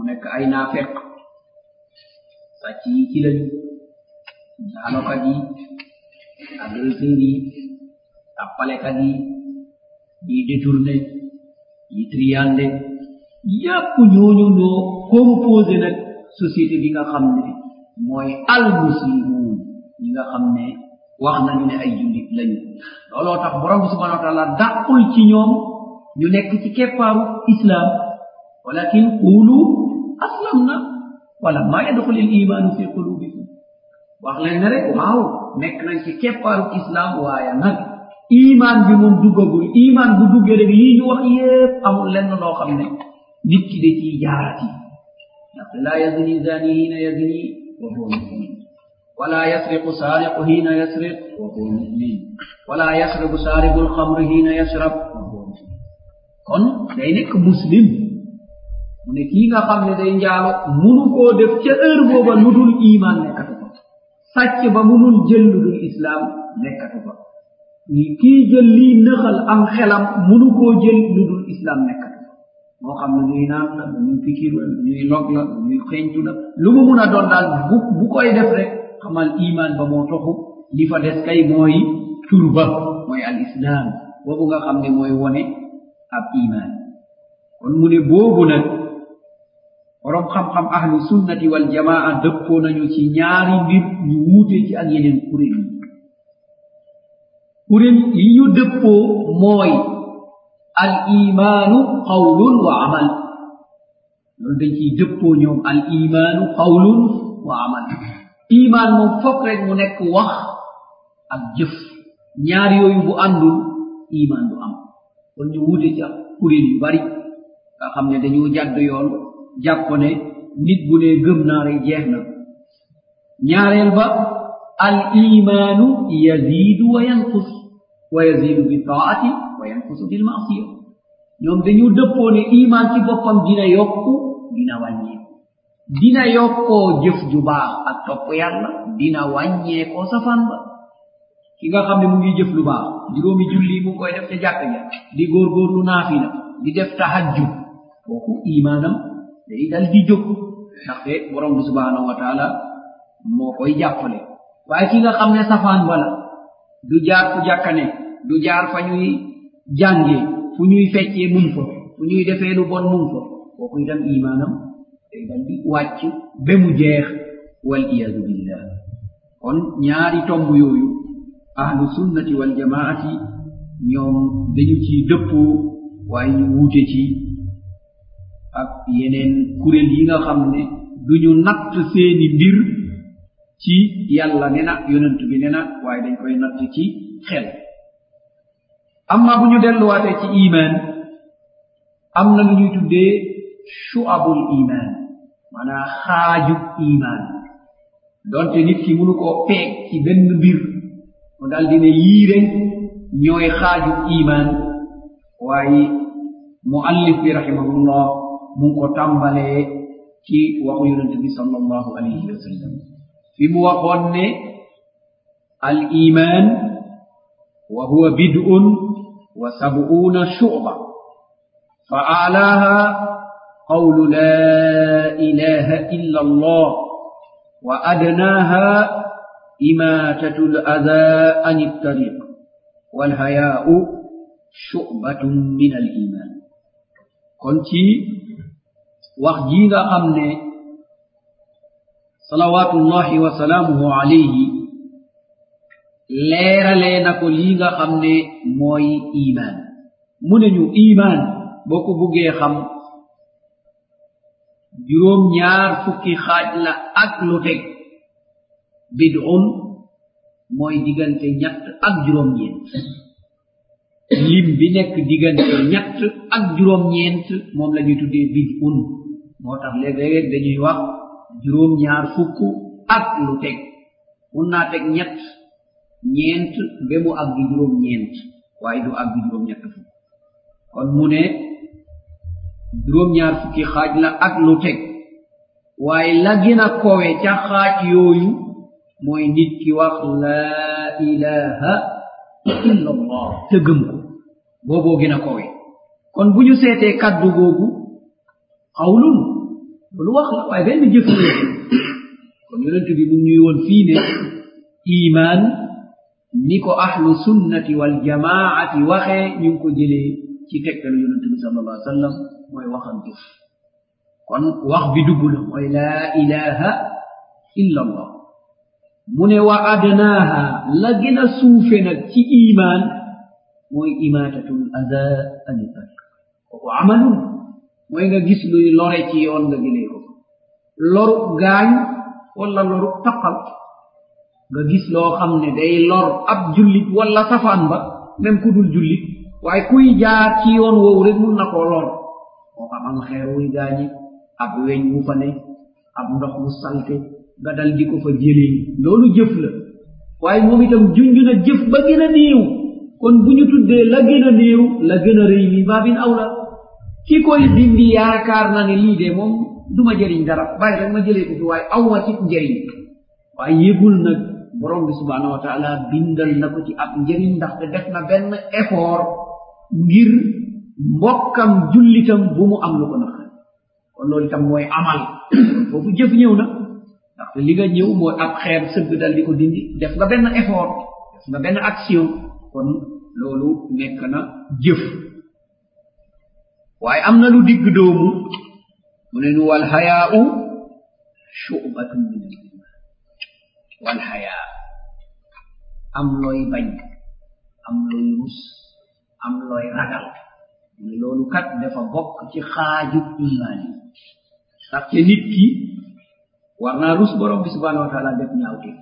nekk ay naafeq sàcc yi ci lañu jaalokat yi agresseur yi tappalekat yi yi détourné yi triandé yépp ñooñu ñoo composé nag société bi nga xam ne mooy al muslimun ñi nga xam ne wax nañu ne ay jullit lañu looloo tax borom bi subhanahu wa taala dàqul ci ñoom ñu nekk ci keppaaru islam walakin qulu aslamna wala ma yadxul al iman fi qulubikum wax leen ne rek waaw nekk nañ ci keppaaru islam waaye nag iman bi moom duggagul iman bu duggee rek yii ñu wax yépp amul lenn loo xam ne nit ki da ciy jaarati ndax la yazni zani hina yazni wa huwa mu'min wala yasriqu sariqu hina yasriq wa huwa mu'min wala yasriqu sariqu al-khamr hina yashrab wa huwa mu'min kon day nekk muslim mu ne kii nga xam ne day njaalo munu koo def ca heure booba lu dul iman nekkatu fa sàcc ba munul jël lu dul islam nekkatu fa kii jël lii nëxal am xelam munu koo jël lu dul islam nekkatu fa moo xam ne ñuy naan la ñuy pikiru la ñuy log la ñuy xeeñtu la lu mu mun a doon daal bu koy def rek xamal iman ba moo toxu li fa des kay mooy tur ba mooy al islam boobu nga xam ne mooy wone ab iman kon mu ne boobu nag borom xam-xam ahlu sunnati wal jamaa dëppoo nañu ci ñaari mbir ñu wuute ci ak yeneen kuréel yi ñu dëppoo mooy al imaanu qawlun wa amal loolu dañ ciy dëppoo ñoom al imaanu qawlun wa amal iman moom fokk rek mu nekk wax ak jëf ñaar yooyu bu àndul iman du am kon ñu wuute ci ak kuréel yu bari nga xam ne dañoo jàdd yoon jàpp ne nit bu ne gëm naa rek jeex na ñaareel ba al imaanu yazidu wa yanqus wa yazidu bi taati wa yanqusu bil ma'siya ñoom dañu dëppoo ne iman ci boppam dina yokku dina wàññeeku dina yokkoo jëf ju baax ak topp yàlla dina wàññeekoo safaan ba ki nga xam ne mu ngi jëf lu baax juróomi julli mu ngi koy def ca jàkk ja di góorgóorlu naafila di def tahajjud kooku imanam day dal di jóg ndaxte borom bi subhanahu wa taala moo koy jàppale waaye ki nga xam ne safaan bala du jaar fu jàkkane du jaar fa ñuy jàngee fu ñuy feccee mun fa fu ñuy defee lu bon mun fa kooku itam imanam day dal di wàcc ba mu jeex wal iyadu billah kon ñaari tomb yooyu ahlu sunnati wal jamaati ñoom dañu ci dëppoo waaye ñu wuute ci ak yeneen kuréel yi nga xam ne duñu natt seeni mbir ci yàlla ne na yonent bi ne na waaye dañ koy natt ci xel amma bu ñu delluwaatee ci iman am na lu ñuy tuddee shu'abul iman maanaam xaajub iman donte nit ki mënu koo peeg ci benn mbir mu dal dine yii rek ñooy xaajub iman waaye muallif bi rahimahullah mu ngi ko tàmbalee ci waxu yonent bi sallallahu alayhi wa sallam fi mu waxoon ne al iman wa huwa bid'un wa sab'una shu'ba fa a'laha qawlu la ilaha illa allah wa adnaha imatatul adha an at-tariq wal haya'u shu'batun min al iman kon ci wax ji nga xam ne salawatullahi wa salaamuhu alayhi leeralee na ko lii nga xam ne mooy iman mu ne ñu iman boo ko buggee xam juróom ñaar fukki xaaj la ak lu teg bid'un mooy diggante ñett ak juróom ñeent lim bi nekk diggante ñett ak juróom ñeent moom la ñuy tuddee bid'un moo tax léeg-léeg dañuy wax juróom ñaar fukk ak lu teg mun naa teg ñett ñeent ba mu àgg juróom ñeent waaye du àgg juróom ñett fukk kon mu ne juróom ñaar fukki xaaj la ak lu teg waaye la gën a kowe ca xaaj yooyu mooy nit ki wax laa ilaha illa allah te gëm ko booboo gën a kowe kon bu ñu seetee kaddu googu xawlun lu wax la waaye benn jëf la kon yonent bi mu ñuy woon fii ne iman ni ko ahlu sunnati wal jamaati waxee ñu ngi ko jëlee ci tegtal yonent bi sallallahu alayhi wa sallam mooy waxam jëf kon wax bi dugg na mooy laa ilaha illa allah mu ne wa adnaaha la gën a suufe nag ci iman mooy imaatatul ada ani tariq kooku amalun mooy nga gis luy lore ci yoon nga jëlee ko loru gaañ wala loru taqal nga gis loo xam ne day lor ab jullit wala safaan ba même ku dul jullit waaye kuy jaar ci yoon woowu rek mun na koo lor moo xam am xeer wuy gaañi ab weñ wu fa ne ab ndox mu salte nga dal di ko fa jëlee loolu jëf la waaye moom itam junj na jëf ba gën a néew kon bu ñu tuddee la gën a néew la gën a rëy mi baabin awla ki koy dindi yaakaar na ne lii de moom duma jëriñ dara bàyyi rek ma jëlee ko fi waaye awma ci njëriñ waaye yëgul nag borom bi subhanahu wa taala bindal na ko ci ab njëriñ ndaxte def na benn effort ngir mbokkam jullitam bu mu am lu ko naqari kon loolu itam mooy amal foofu jëf ñëw na ndaxte li nga ñëw mooy ab xeer sëgg dal di ko dindi def nga benn effort def nga benn action kon loolu nekk na jëf waaye am na lu digg doomu mu ne nu wal hayaa'u shu'batun min al iman wal hayaa am looy bañ am looy rus am looy ragal mu ne loolu kat dafa bokk ci xaaju iman yi ndaxte nit ki war naa rus borom bi subhanahu wa taala def ñaawteef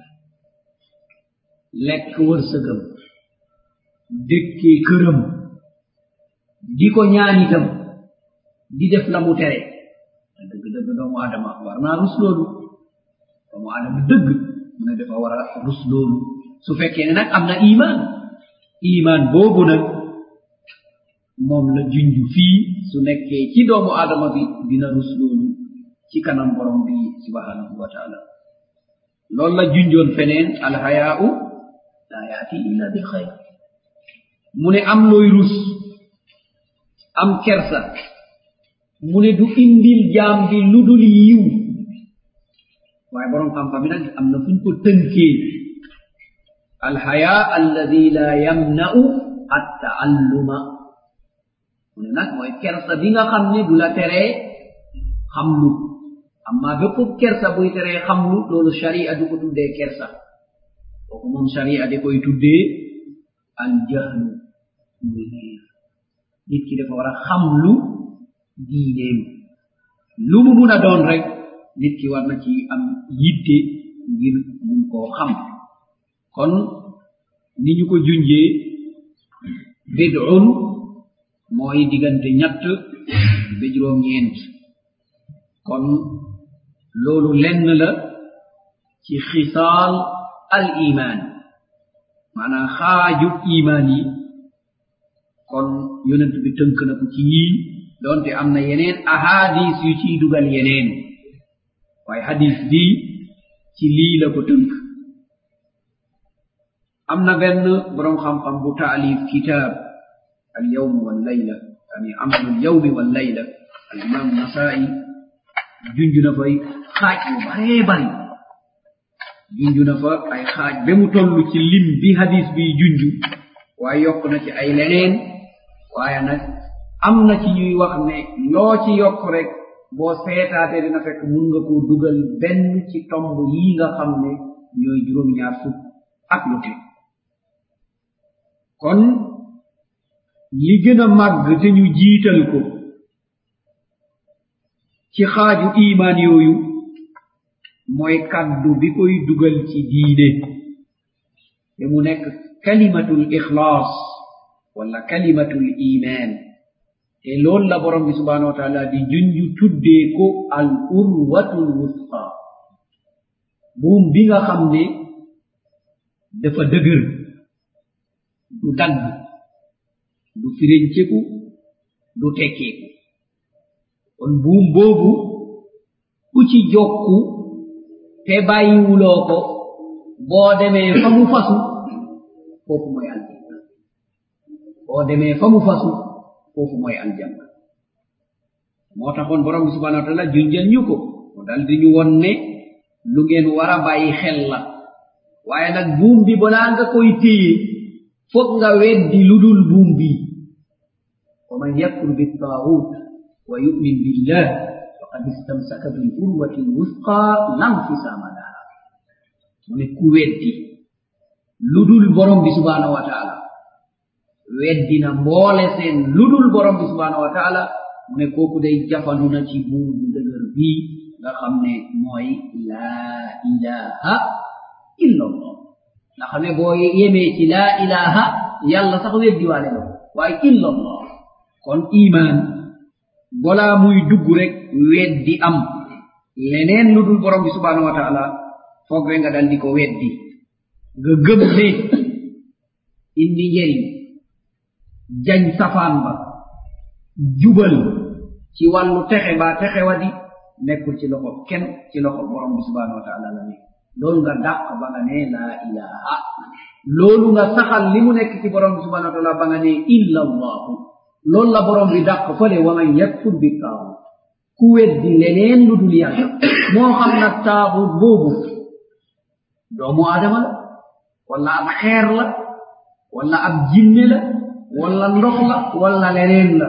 lekk wërsëgam dëkkee këram di ko ñaan itam di def la mu tere dëgg doomu adama war naa rus loolu doomu adama dëgg mu ne dafa war a rus loolu su fekkee ne nag am na iman boobu nag moom la junj fii su nekkee ci doomu adama bi dina rus loolu ci kanam borom bi subhanahu wa taala loolu la junjoon feneen alhayaa'u la yaati illa bil xayr mu ne am looy rus am kersa mu ne du indil jaam bi lu dul yiw waaye borom xam-xam bi nag am na fuñ ko tënkee alhayaa alladi la yamna'u attaalluma mu ne nag mooy kersa bi nga xam ne du la teree xamlu amma bépp kersa buy teree xamlu loolu sharia du ko tuddee kersa kooku moom sharia da koy tuddee aljahlu muy nit ki dafa war a xamlu diineem lu mu mun a doon rek nit ki war na ci am yitte ngir mun koo xam kon ni ñu ko junjee bid'un mooy diggante ñett ba juróom ñeent kon loolu lenn la ci xisaal al iman maanaam xaaju iman yi kon yonent bi tënk na ko ci yii doonte am na yeneen ahadis yu ciy dugal yeneen waaye hadis bi ci lii la ko tënk am na benn borom xam-xam bu taalif kitab al yawm wal layla yani amalu al yawmi wal layla al imam nasai junj na fay xaaj yu baree bari junj na fa ay xaaj ba mu toll ci lim bi hadis bi junj waaye yokk na ci ay leneen waaye nag am na ci ñuy wax ne loo ci yokk rek boo seetaate dina fekk mun nga koo dugal benn ci tomb yi nga xam ne ñooy juróom-ñaar fukk ak lu teg kon li gën a màgg te ñu jiital ko ci xaaju iman yooyu mooy kaddu bi koy dugal ci diine te mu nekk kalimatul ixlaas wala kalimatul iman te loolu la borom bi subhanahu wa taala di junju tuddee ko al urwatul wusqa buum bi nga xam ne dafa dëgër du dagg du firenceku du tekkeeku kon buum boobu ku ci jokku te bàyyiwuloo ko boo demee fa mu fasu foofu mooy aljanna boo demee fa mu fasu foofu mooy aljanna moo taxoon borom bi subhanahu wa taala junjal ñu ko mu dal di ñu won ne lu ngeen war a bàyyi xel la waaye nag buum bi balaa nga koy téye foog nga weddi lu dul buum bi wa man yakfur bittaagut wa yu'min billah faqad istamsaka bil urwati lwusqa la nfisaama laha mu ne ku weddi lu dul borom bi subhanahu wa taala weddina mboole seen lu dul borom bi subhanahu wa taala mu ne kooku day jafandu na ci buum bu dëgër bii nga xam ne mooy laa ilaha illa allah nga xam ne boo yemee ci laa ilaha yàlla sax weddiwaale la waaye illa allah kon iman balaa muy dugg rek weddi am leneen lu dul borom bi subhanahu wa taala foog rek nga dal di ko weddi nga gëm ne indi njëriñ jañ safaan ba jubal ci wàllu texe ba texe wadi nekkul ci loxo kenn ci loxo borom bi subhanahu wa taala la ne loolu nga dàq ba nga ne laa ilaha loolu nga saxal li mu nekk ci borom bi subhanahu wa taala ba nga ne illa allahu loolu la borom bi dàq fële wa man yakfur bi taaxut ku weddi leneen lu dul yàlla moo xam nag taaxut boobu doomu aadama la wala ab xeer la wala ab jinne la wala ndox la wala leneen la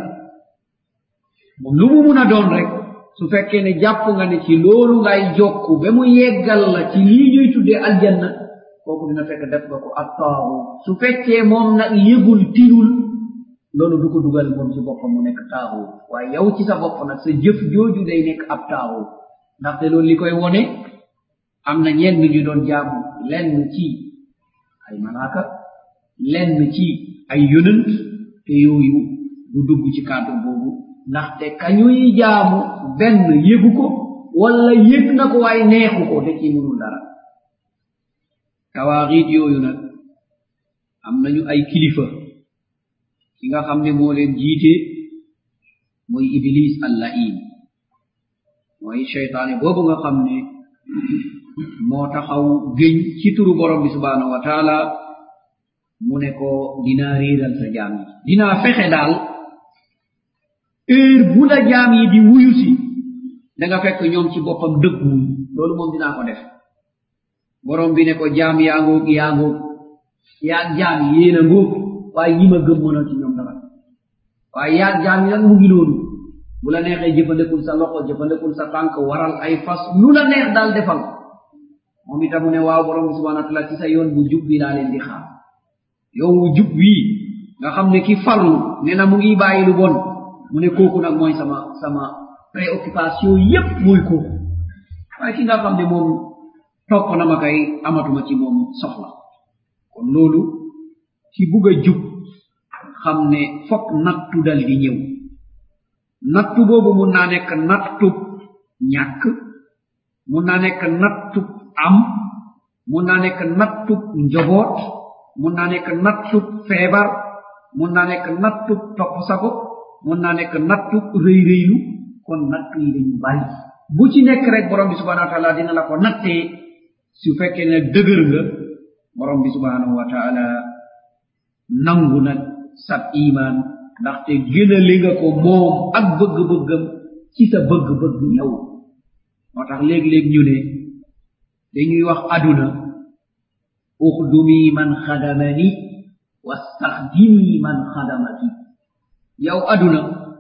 lu mu mun a doon rek su fekkee ne jàpp nga ne ci loolu ngay jokku ba mu yeggal la ci lii ñuy tuddee aljanna kooku dina fekk def nga ko ak taaxut su fekkee moom nag yëgul tirul loolu du ko dugal moom ci boppam mu nekk taaxut waaye yow ci sa bopp nag sa jëf jooju day nekk ab taaxut ndaxte loolu li koy wone am na ñenn ñu doon jaamu lenn ci ay malaaka lenn ci ay yonent te yooyu du dugg ci cadre boobu ndaxte kañuy jaamu benn yëgu ko wala yëg na ko waaye neexu ko da ci mënul dara tawaaxiit yooyu nag am nañu ay kilifa ki nga xam ne moo leen jiite mooy iblis allahin mooy cheytaane boobu nga xam ne moo taxaw géñ ci turu borom bi subhanahu wa taala mu ne ko dinaa réeral sa jaam yi dinaa fexe daal heure bu la jaam yi di wuyu si da nga fekk ñoom ci boppam dëgguwuñ loolu moom dinaa ko def borom bi ne ko jaam yaa ngoog yaag jaam yi yéen a ngoog waaye ñi ma gëm mënoo ci ñoom dara waaye yaag jaam yi nag mu ngi loolu bu la neexee jëfandikul sa loxo jëfandikul sa tànk waral ay fas lu la neex daal defal moom itam mu ne waaw borom bi subhanahu wa taala ci sa yoon bu jub bi laa leen di xaar yow wu jub wii nga xam ne ki farlu ne na mu ngi bàyyi lu bon mu ne kooku nag mooy sama préoccupation yépp mooy kooku waaye ki nga xam ne moom topp na ma kay amatuma ci moom soxla kon loolu ci bugg a jub xam ne fokk nattu dal di ñëw nattu boobu mun naa nekk nattub ñàkk mun naa nekk nattub am mun naa nekk nattub njoboot mun naa nekk nattub feebar mun naa nekk nattub topp sago mun naa nekk nattub rëy rëylu kon nattu yi dañu bari bu ci nekk rek borom bi subhanahu wa taala dina la ko nattee su fekkee ne dëgër nga borom bi subhanahu wa taala nangu nag sab iman ndaxte gënale nga ko moom ak bëgg-bëggam ci sa bëgg-bëgg yow moo tax léeg-léeg ñu ne dañuy wax aduna uxdumi man xadamani wastaxdimi man xadamaki yow aduna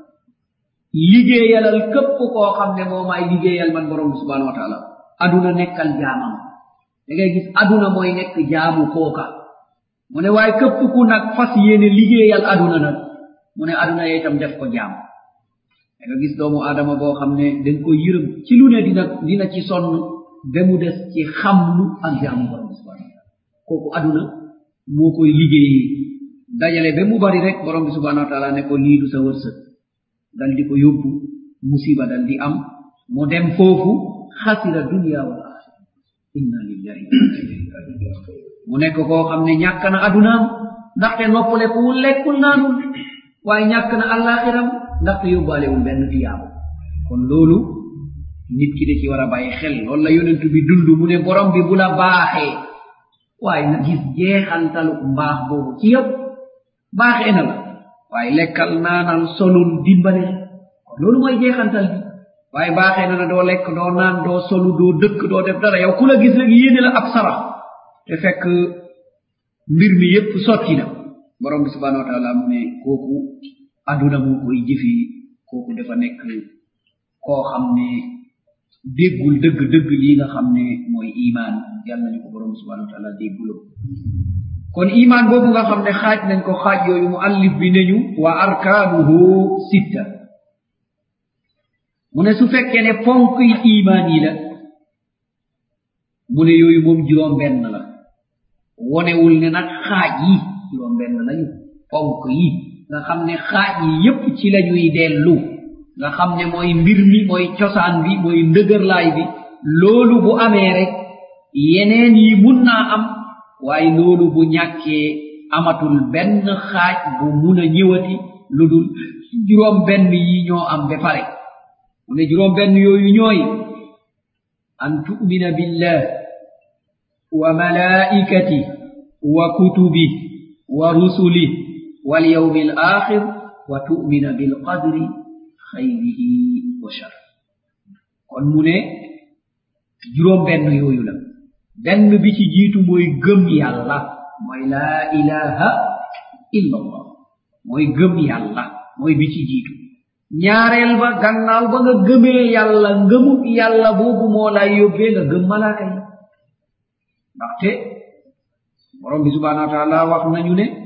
liggéeyalal képp koo xam ne moo maay liggéeyal man borom bi subhanahu wa taala aduna nekkal jaamam da ngay gis aduna mooy nekk jaamu kooka mu ne waaye képp ku nag fas yéene liggéeyal aduna nag mu ne aduna yee itam def ko jaam da nga gis doomu aadama boo xam ne dañ ko yërëm ci lu ne dina ci sonn ba mu des ci xamlu ak jaamu borom bi subhanahu wa taala kooku aduna moo koy liggéeyee dajale ba mu bari rek borom bi subhanahu wa taala ne ko lii du sa wërsëg dal di ko yóbbu musiba dal di am mu dem foofu xasira dunya wal axira inna lillahi wa inna ilayhi rajiun mu nekk koo xam ne ñàkk na adunaam ndaxte noppalekuwul lekkul naanul waaye ñàkk na àllaaxiram ndaxte yóbbaalewul benn tiyaabu kon loolu nit ki da ci war a bàyyi xel loolu la yonentu bi dund mu ne borom bi bu la baaxee waaye na gis jeexantalu mbaax boobu ci yëpp baaxee na la waaye lekkal naanal solul dimbale loolu mooy jeexantal bi waaye baaxee na doo lekk doo naan doo solu doo dëkk doo def dara yow ku la gis rek yéene la ab sarax te fekk mbir mi yépp sotti na borom bi subhanahu wa taala mu ne kooku aduna moo koy jëfi kooku dafa nekk koo xam ne déggul dëgg dëgg lii nga xam ne mooy iman yàlla nañu ko borom bi subhanahu wa taala dégguloo kon iman boobu nga xam ne xaaj nañ ko xaaj yooyu mu allif bi neñu wa arkaanuhu sitta mu ne su fekkee ne ponk yi iman yi la mu ne yooyu moom juróom benn la wonewul ne nag xaaj yi juróom benn lañu ponk yi nga xam ne xaaj yi yépp ci lañuy dellu nga xam ne mooy mbir mi mooy cosaan bi mooy ndëgërlaay bi loolu bu amee rek yeneen yi mun naa am waaye loolu bu ñàkkee amatul benn xaaj bu mun a ñëwati lu dul juróom benn yi ñoo am ba pare mu ne juróom benn yooyu ñooy an tu'mina billah wa malaikati wa kutubi wa rusuli wal yawmil akhir wa tu'mina bil qadri khayrihi wa sharr kon mu ne juróom benn yooyu la benn bi ci jiitu mooy gëm yàlla mooy laa ilaha illa allah mooy gëm yàlla mooy bi ci jiitu ñaareel ba gannaaw ba nga gëmee yàlla ngëmu yàlla boobu moo lay yóbbee nga gëm malaaka yi ndaxte borom bi subhanahu wa taala wax nañu ne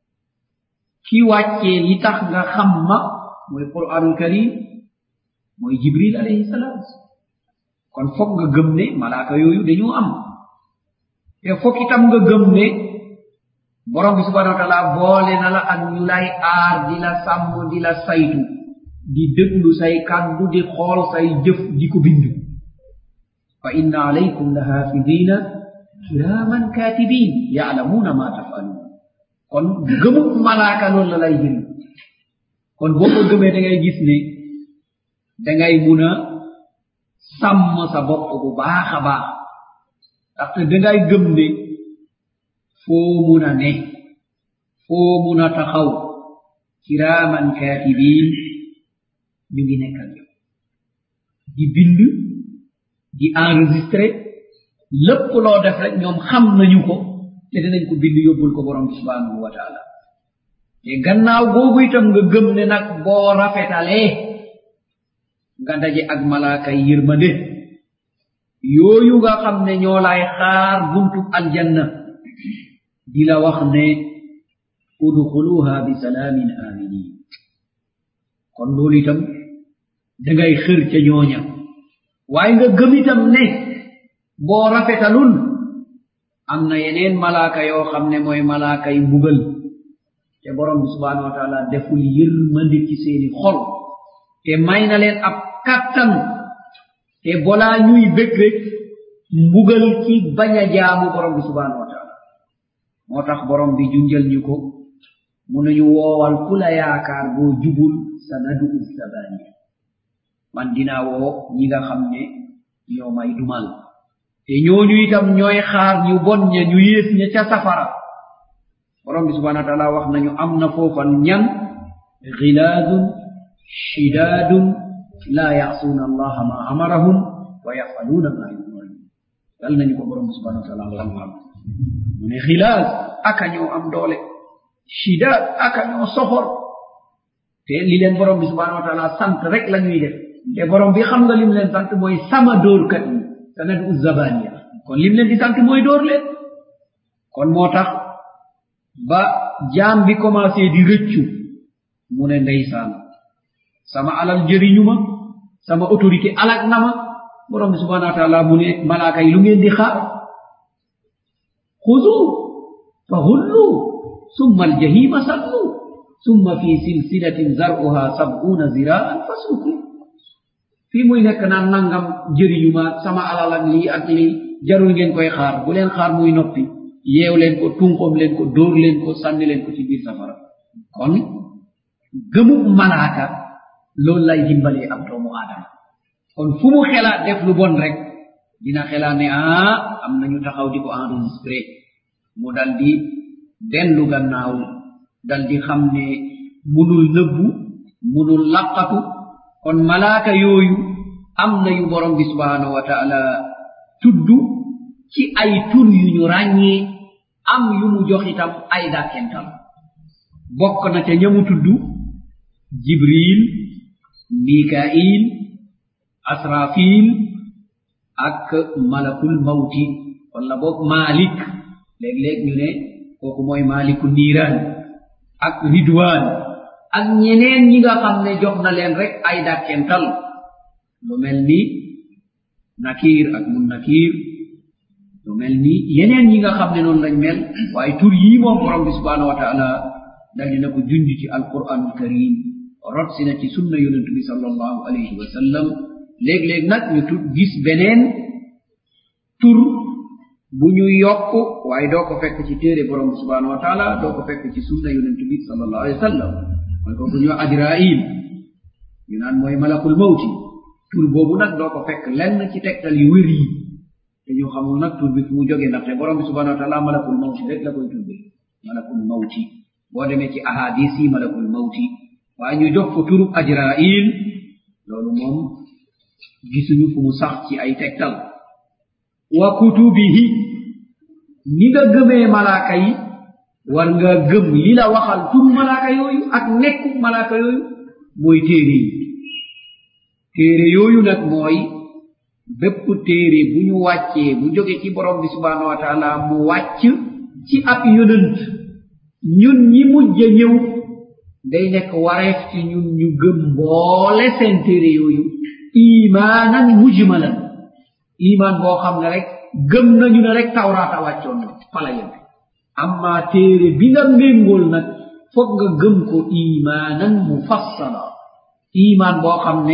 ki wàccee li tax nga xam ma mooy qur'anul karim mooy jibril alayhi salaam kon foog nga gëm ne malaaka yooyu dañoo am te foog itam nga gëm ne borom bi subhanahu wa taala boole na la ak ñu lay aar di la sàmm di la saytu di déglu say kàddu di xool say jëf di ko bind fa inna alaykum la hafidina kiraman katibin ya'lamuna ma taf'alun kon gëmu malaaka loolu la lay jël kon boo ko gëmee da ngay gis ne da ngay mun a sàmm sa bopp bu baax a baax ndaxte da ngay gëm ne foo mun a ne foo mun a taxaw kiraman katibin ñu ngi nekkal yow di bind di enregistré lépp loo def rek ñoom xam nañu ko te dinañ ko bind yóbbul ko borom bi subhanahu wa taala te gannaaw boobu itam nga gëm ne nag boo rafetalee nga daje ak malaaka yi yërmande yooyu nga xam ne ñoo lay xaar buntu aljanna di la wax ne udxuluha bi salaamin aminin kon loolu itam dangay xër ca ñooña waaye nga gëm itam ne boo rafetalul am na yeneen malaaka yoo xam ne mooy malaaka yi mbugal te borom bi subhanahu wa taala deful yërmande ci seeni xol te may na leen ab kattan te bolaa ñuy bëgg rek mbugal ci bañ a jaamu borom bi subhanahu wa taala moo tax borom bi junjal ñu ko mu nañu woowal ku la yaakaar boo jubul sanadu zabaniya man dinaa woo ñi nga xam ne ñoo may dumal te ñooñu itam ñooy xaar ñu bon ña ñu yées ña ca safara borom bi subhanahu wa taala wax nañu am na foofan ñan ghilaadun shidaadun la ya'suuna allaha ma amarahum wa yaf'aluuna ma yu'maruun yal nañu ko borom bi subhanahu wa taala xam-xam mu ne ghilaad aka ñoo am doole shidaad aka ñoo soxor te li leen borom bi subhanahu wa taala sant rek la ñuy def te borom bi xam nga lim leen sant mooy sama dóorkat yi sanadu zabaniya kon lim leen di sant mooy dóor leen kon moo tax ba jaam bi commencé di rëccu mu ne ndeysaan sama alal jëriñu ma sama autorité alak na ma borom bi subhanahu wa taala mu ne malaaka yi lu ngeen di xaar xuzu fa hullu summa aljahima sallu summa fi silsilatin zar'uha sab'una zira'an fasuku fii muy nekk naan nangam jëriñu ma sama alal ak lii ak lii jarul ngeen koy xaar bu leen xaar muy noppi yeew leen ko tunqom leen ko dóor leen ko sànni leen ko ci biir safara kon gëmu malaaka loolu lay dimbalee ab doomu aadama kon fu mu xelaat def lu bon rek dina xelaat ne am nañu taxaw di ko enregistré mu dal di dellu gannaaw dal di xam ne munul nëbbu munul laqatu kon malaaka yooyu am na yu borom bi subhanahu wa taala tuddu ci ay tur yu ñu ràññee am yu mu jox itam ay dàkkental bokk na ca ñamu tuddu jibril mikail asrafil ak malakul mawti wala boog malik léeg-léeg ñu ne kooku mooy maliku niiraan ak ridwan ak ñeneen ñi nga xam ne jox na leen rek ay dàkkental lu mel ni nakir ak mun nakir lu mel ni yeneen ñi nga xam ne noonu lañ mel waaye tur yii moom borom bi subhanahu wa taala daldi na ko junj ci alquranul karim rot si na ci sunna yonent bi sallallahu alayhi wa sallam léeg-léeg nag ñu gis beneen tur bu ñu yokk waaye doo ko fekk ci téere borom bi subhanahu wa taala doo ko fekk ci sunna yonent bi sallallahu alayhi wa sallam mooy kooku ñu ajrail ñu naan mooy malakul mawti tur boobu nag doo ko fekk lenn ci tegtal yu wér yi te ñu xamul nag tur bi fu mu jógee ndaxte borom bi subhanahu wa taala malakul mawti rek la koy tudde malakul mawti boo demee ci ahadis yi malakul mawti waaye ñu jox ko turub ajrail loolu moom gisuñu fu mu sax ci ay tegtal wa kutubihi ni nga gëmee malaaka yi war nga gëm li la waxal tur malaaka yooyu ak nekku malaaka yooyu mooy téere yi téere yooyu nag mooy bépp téere bu ñu wàccee bu jóge ci borom bi subhanahu wa taala mu wàcc ci ab yonent ñun ñi mujj ñëw day nekk wareef ci ñun ñu gëm mboole seen téere yooyu imaanan mujmalan iman boo xam ne rek gëm nañu ne rek tawraata wàccoon na fala yem amma téere bi nga méngool nag foog nga gëm ko imaanan mufassala iman boo xam ne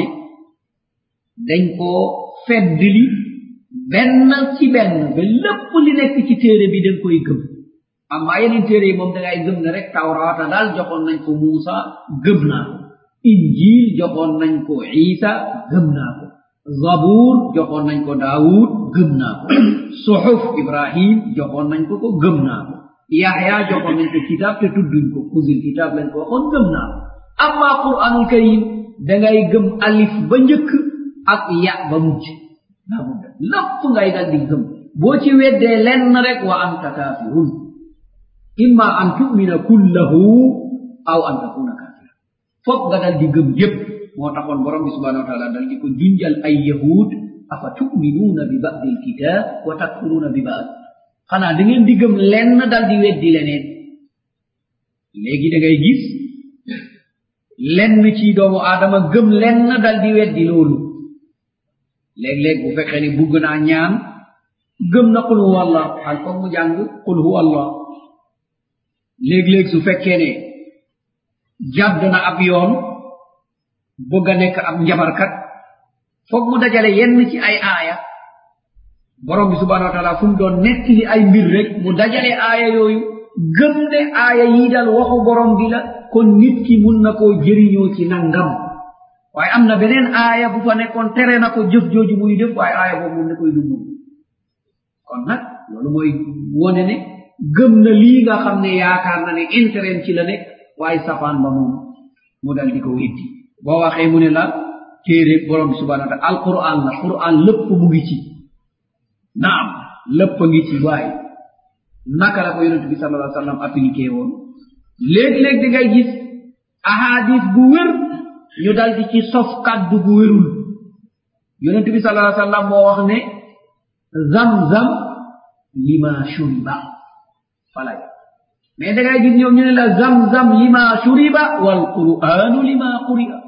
dañ koo feddli benn ci benn ba lépp li nekk ci téere bi dañ koy gëm amma yeneen téere yi moom dangay gëm ne rek tawraata daal joxoon nañ ko muusa gëm naa ko injil joxoon nañ ko isa gëm naa ko zabur joxoon nañ ko daawud gëm naa ko suhuf ibrahim joxoon nañ ko gëm naa ko yahya joxoon nañ ko kitab te tudduñ ko kusil kitab lañ ko waxoon gëm naa ko amma quranul karim dangay gëm alif ba njëkk ak ya ba mujj lépp ngay dal di gëm boo ci weddee lenn rek wa anta kafirun imma an tu'mina kullahu aw an takuna kafira foog nga dal di gëm yépp moo taxoon borom bi subhanahu wa taala dal di ko junjal ay yahud afa tu'minuuna bi ba'di alkitab wa takfuruuna bi ba'd xanaa da ngeen di gëm lenn dal di weddi leneen léegi da ngay gis lenn ci doomu aadama gëm lenn dal di weddi loolu léeg-léeg bu fekkee ni bugg naa ñaan gëm na qul huwa allah xal foog mu jàng qul huwa allah léeg-léeg su fekkee ne jàdd na ab yoon bëgg a nekk ab njabarkat foog mu dajale yenn ci ay aaya borom bi subhanahu wa taala fu mu doon nettali ay mbir rek mu dajale aaya yooyu gëm ne aaya yii dal waxu borom bi la kon nit ki mun na koo jëriñoo ci nangam waaye am na beneen aaya bu fa nekkoon tere na ko jëf jooju muy def waaye aaya boobu mun na koy dund kon nag loolu mooy wone ne gëm na lii nga xam ne yaakaar na ne intérêt ci la nekk waaye safaan ba moom mu dal di ko weddi boo waxee mu ne la téere borom bi subhanahu wa taala alquran la quran lépp mu ngi ci naam lépp ngi ci waaye naka la ko yonent bi sallallahu alayhi wa sallam appliqué woon léeg-léeg da ngay gis ahadis bu wér ñu dal di ci sof kaddu gu wérul yonent bi sallallahu alayhi wa sallam moo wax ne zamzam lima shuriba falay mais da ngay gis ñoom ñu ne la zamzam lima shuriba wal qur'anu lima quri'a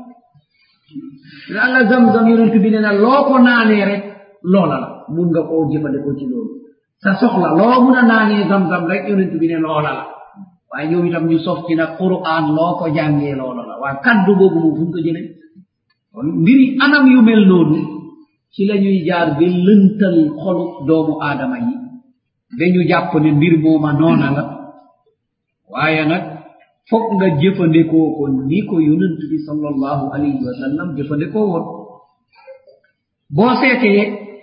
la zamzam yonent bi ne na loo ko naanee rek loola la mun nga koo jëfandikoo ci loolu sa soxla loo mun a naanee zamzam rek yonent bi ne loola la waaye ñoom itam ñu sof ci nag qur'an loo ko jàngee loola la waaye kaddu boobu moom fu ñu ko jëlee kon mbiri anam yu mel noonu ci la ñuy jaar ba lëntal xolu doomu aadama yi ba ñu jàpp ne mbir mooma noona la waaye nag foog nga jëfandikoo ko ni ko yonent bi sallallahu alayhi wa sallam jëfandikoo woon boo seetee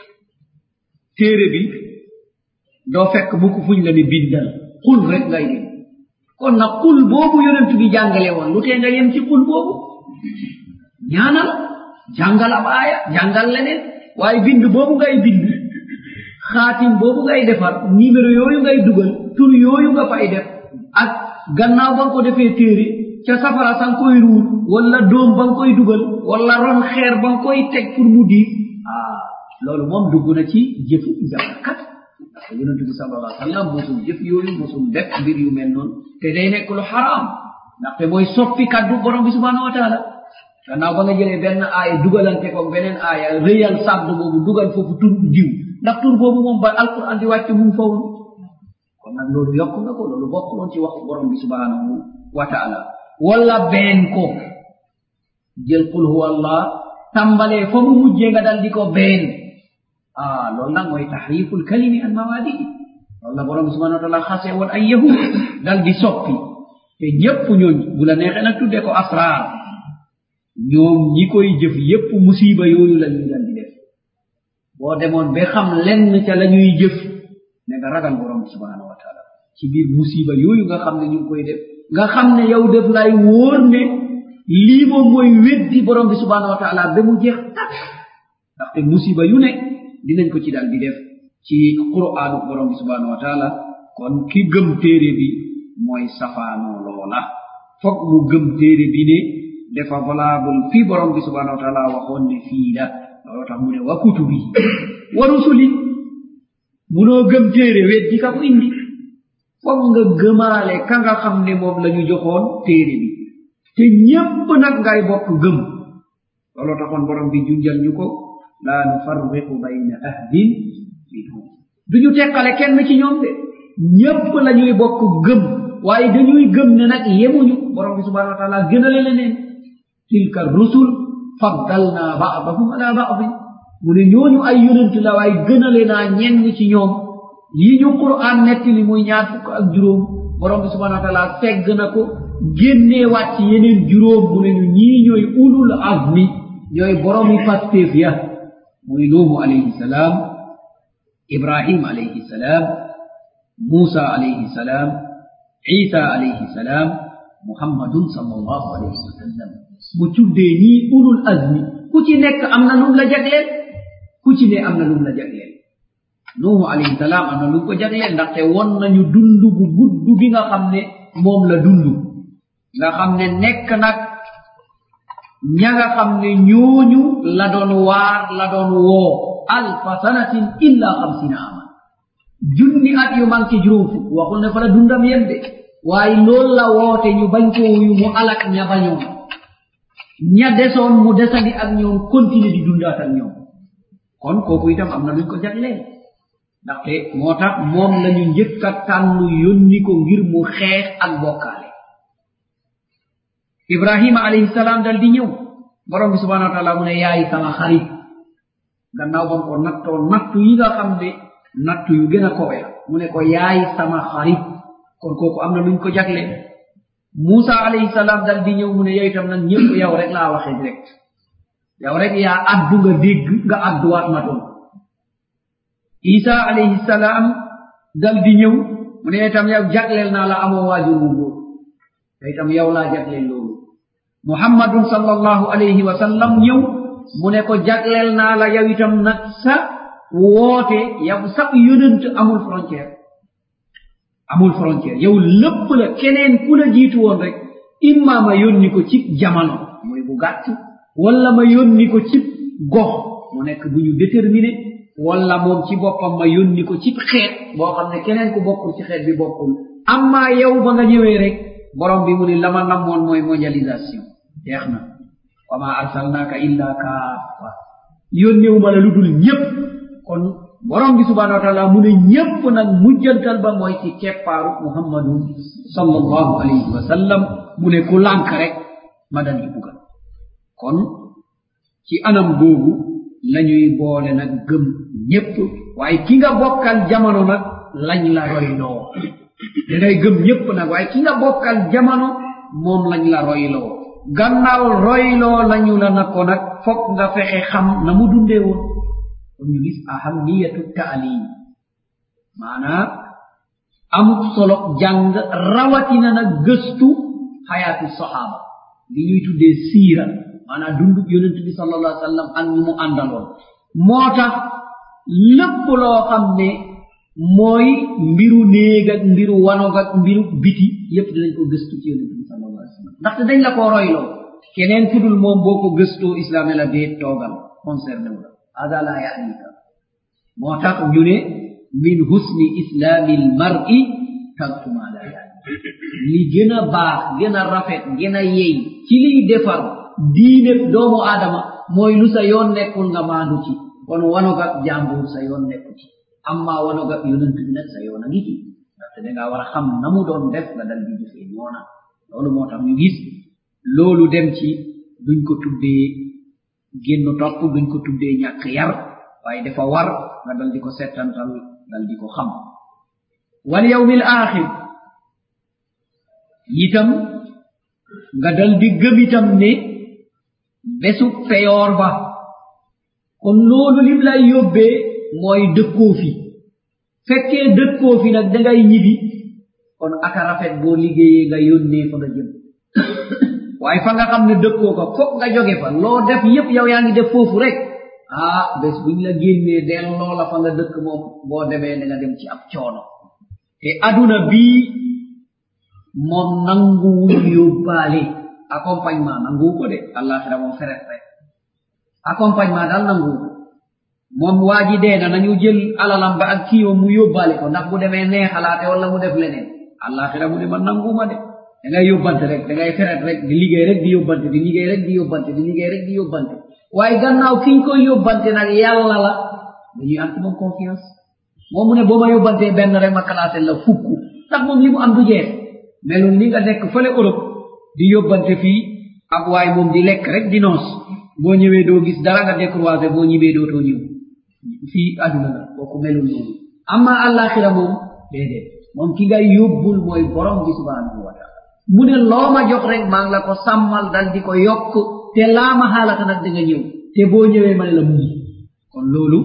téere bi doo fekk bu ko fuñ la ne bindal xul rek ngay dégg kon nag xul boobu yonent bi jàngale woon lu tee nga yem ci xul boobu ñaanal jangal am aya jangal lenen waye bind bobu ngay bind khatim bobu ngay defar numéro yoyu ngay dugal tur yoyu nga fay def ak gannaaw ba ko defé téré ca safara sang koy ruur wala doom bang koy dugal wala ron xeer bang koy tek pour mu di lolu mom duguna ci jëfu jakat yonent bi sallallahu alayhi wasallam musul jëf yoyu musul def mbir yu mel non te day nek lu haram ndax te moy soppi kaddu borom bi subhanahu wa ta'ala gannaaw ba nga jëlé ben aya dugalante ko benen aya real sabdu bobu dugal fofu tur diw ndax tur bobu mom ba alquran di wacc mu fawu kon nak lolu yok nga ko lolu bokku won ci waxu borom bi subhanahu wa ta'ala wala ben ko jël qul huwa allah tambalé fa mu mujjé nga dal diko ben lolu nak moy tahriful kalimi an mawadi'i wala borom subhanahu wa ta'ala xasse won ay yahud dal di soppi te ñepp ñoon bu la nexé nak tuddé ko asrar ñoom ñi koy jëf yépp musiba yoyu la ñuy dal di def bo demone be xam lenn ca lañuy jëf ne nga ragal borom subhanahu wa ta'ala ci biir musiba yoyu nga xam ne ñu koy def nga xam ne yow def lay wóor ne lii moom mooy weddi borom bi subhanahu wa ta'ala ba mu jeex tak ndaxte musiba yu ne dinañ ko ci dal di def ci qur'anu borom bi subhanahu wa ta'ala kon ki gëm téere bi mooy safaanoo loola fokk mu gëm téere bi ne dafa valable fi borom bi subhanahu wa ta'ala waxoon ne fii la loolu tax mu ne wa kutubi wa rusuli munoo gëm téere weddi ka ko indi fokk nga gëmaale ka nga xam ne moom la ñu joxoon téere bi te ñépp nag ngay bokk gëm loolu taxoon borom bi junjal ñu ko la nufarriqu bayna ahdin minhum duñu tekkale kenn ci ñoom de ñépp la ñuy bokk gëm waaye dañuy gëm ne nag yemuñu borom bi subhanahu wa ta'ala gënale leneen tilka rusul faddalna ba'dahum ala ba'd mu ne ñooñu ay yonent la waaye gënale naa ñenn ci ñoom yi ñu qur'an nettali muy ñaar fukk ak juróom borom bi subhanahu wa ta'ala tegg na ko génnee wàcc yeneen juróom mu ne ñu ñii ñooy ulul azmi ñooy boromi pastéef ya muy nuuhu alayhi salaam ibrahim alayhi salaam musa alayhi salaam isa alayhi salaam muhammadun sallallahu alayhi wa sallam mu tuddee ñii ulul azmi ku ci nekk am na lum la jagleel ku ci ne am na lum la jagleel nuuhu alayhi salaam am na lum ko jagleel ndaxte won nañu dund bu gudd bi nga xam ne moom la dund nga xam ne nekk nag ña nga xam ne ñooñu la doon waar la doon woo alfa sanatin illa 50 ama junni at yu manqué juróom fukk waxul ne fa la dundam yem de waaye loolu la woote ñu bañ ko wuyu mu alak ña bañoon ña desoon mu desandi ak ñoom continuer di dundaat ak ñoom kon kooku itam am na luñ ko jagleel ndaxte moo tax moom la ñu njëkk a tànn yónni ko ngir mu xeex ak bokkaale ibrahima alayhi salaam dal di ñëw borom bi subhanahu wa ta'ala mu ne yaay sama xarit gannaaw bam ko nattoo nattu yi nga xam ne nattu yu gën a kowe mu ne ko yaay sama xarit kon kooku am na luñ ko jagleel musa alayhi salaam dal di ñëw mu ne yow itam nag ñëpp yow rek laa waxee direct yow rek yaa addu nga dégg nga adduwaat ma toon isa alayhi salaam dal di ñëw mu ne itam yow jagleel naa la amoo waajur wu góor te itam yow laa jagleel loolu muhammadun sallallahu alayhi wa sallam ñëw mu ne ko jagleel naa la yow itam nag sa woote yow sax yonent amul frontière yow lépp la keneen ku la jiitu woon rek imma ma yónni ko ci jamono mooy bu gàtt wala ma yónni ko ci gox mu nekk bu ñu déterminé wala moom ci boppam ma yónni ko ci xeet boo xam ne keneen ku bokkul ci xeet bi bokkul amma yow ba nga ñëwee rek borom bi mu ne la ma namoon mooy mondialisation jeex na wa ma arsalnaaka illa kaafa yónnewuma la lu dul ñépp kon borom bi subhanahu wa ta'ala mu ne ñépp nag mujjantal ba mooy ci keppaaru muhammadu sallallahu alayhi wa sallam mu ne ku lànk rek ma dal di bugal kon ci anam googu lañuy boole nag gëm ñépp waaye ki nga bokkal jamono nag lañ la royloo dangay gëm ñépp nag waaye ki nga bokkal jamono moom lañ la royloo gannaaw royloo lañu la na ko nag fokk nga fexe xam na mu dundee woon kon ñu gis ahamiyatu taalim maanaam amut solo jàng rawatina nag gëstu xayaatu sahaba li ñuy tuddee siira maanaam dundu yonent bi sallallahu alayhi wasallam ak ñu mu àndaloon moo tax lépp loo xam ne mooy mbiru néeg ak mbiru wanog ak mbiru biti yépp dinañ ko gëstu ci yonent bi sallallahu alayhi wasallam ndaxte dañ la koo royloo keneen kudul moom boo ko gëstoo islam la dee toogal concerné wu la hada la ya'nika moo tax ñu ne min husni islamil mar'i tarku ma la ya'ni li gën a baax gën a rafet gën a yey ci liy defar diine doomu aadama mooy lu sa yoon nekkul nga maandu ci kon wanog ak jàmbur sa yoon nekku ci amma wanog ak yonent bi nag sa yoon a ngi ci ndaxte dangaa war a xam na mu doon def nga dal di jëfee noona loolu moo tax ñu gis loolu dem ci duñ ko tuddee génn topp duñ ko tuddee ñàkk yar waaye dafa war nga dal di ko settantal dal di ko xam wal yawmil axir itam nga dal di gëm itam ne bésu feyoor ba kon loolu lim lay yóbbee mooy dëkkoo fi fekkee dëkkoo fi nag dangay ñibi kon aka rafet boo liggéeyee nga yónnee fa nga jëm waaye fa nga xam ne dëkkoo ko fokk nga jóge fa loo def yépp yow yaa ngi def foofu rek bés buñ la génnee delloo la fa nga dëkk moom boo demee da nga dem ci ab coono te aduna bii moom nanguwul yóbbaale accompagnement nanguwu ko de àllaaxira moom feret rek accompagnement daal nanguwu ko moom waa ji dee na nañu jël alalam ba ak kiiwa mu yóbbaale ko ndax bu demee neexalaate wala mu def leneen àllaaxira mu ne man nanguuma de da ngay yóbbante rek da ngay feret rek di liggéey rek di yóbbante di liggéey rek di yóbbante di liggéey rek di yóbbante waaye gannaaw kiñ koy yóbbante nag yàlla la dañuy am ci moom confiance moom mu ne boo ma yóbbantee benn rek ma classé la fukk ndax moom li mu am du jeex melul ni nga nekk fële Europe di yóbbante fii ak waay moom di lekk rek di noos boo ñëwee doo gis dara nga décroisé boo ñibbee dootoo ñëw fii àdduna la kooku melul noonu amma àllaaxira moom déedéet moom ki ngay yóbbul mooy borom bi subhanahu wa taala mu ne loo ma jox rek maa ngi la ko sàmmal dal di ko yokk te laa ma xaalata nag da nga ñëw te boo ñëwee ma ne la mu ngi kon loolu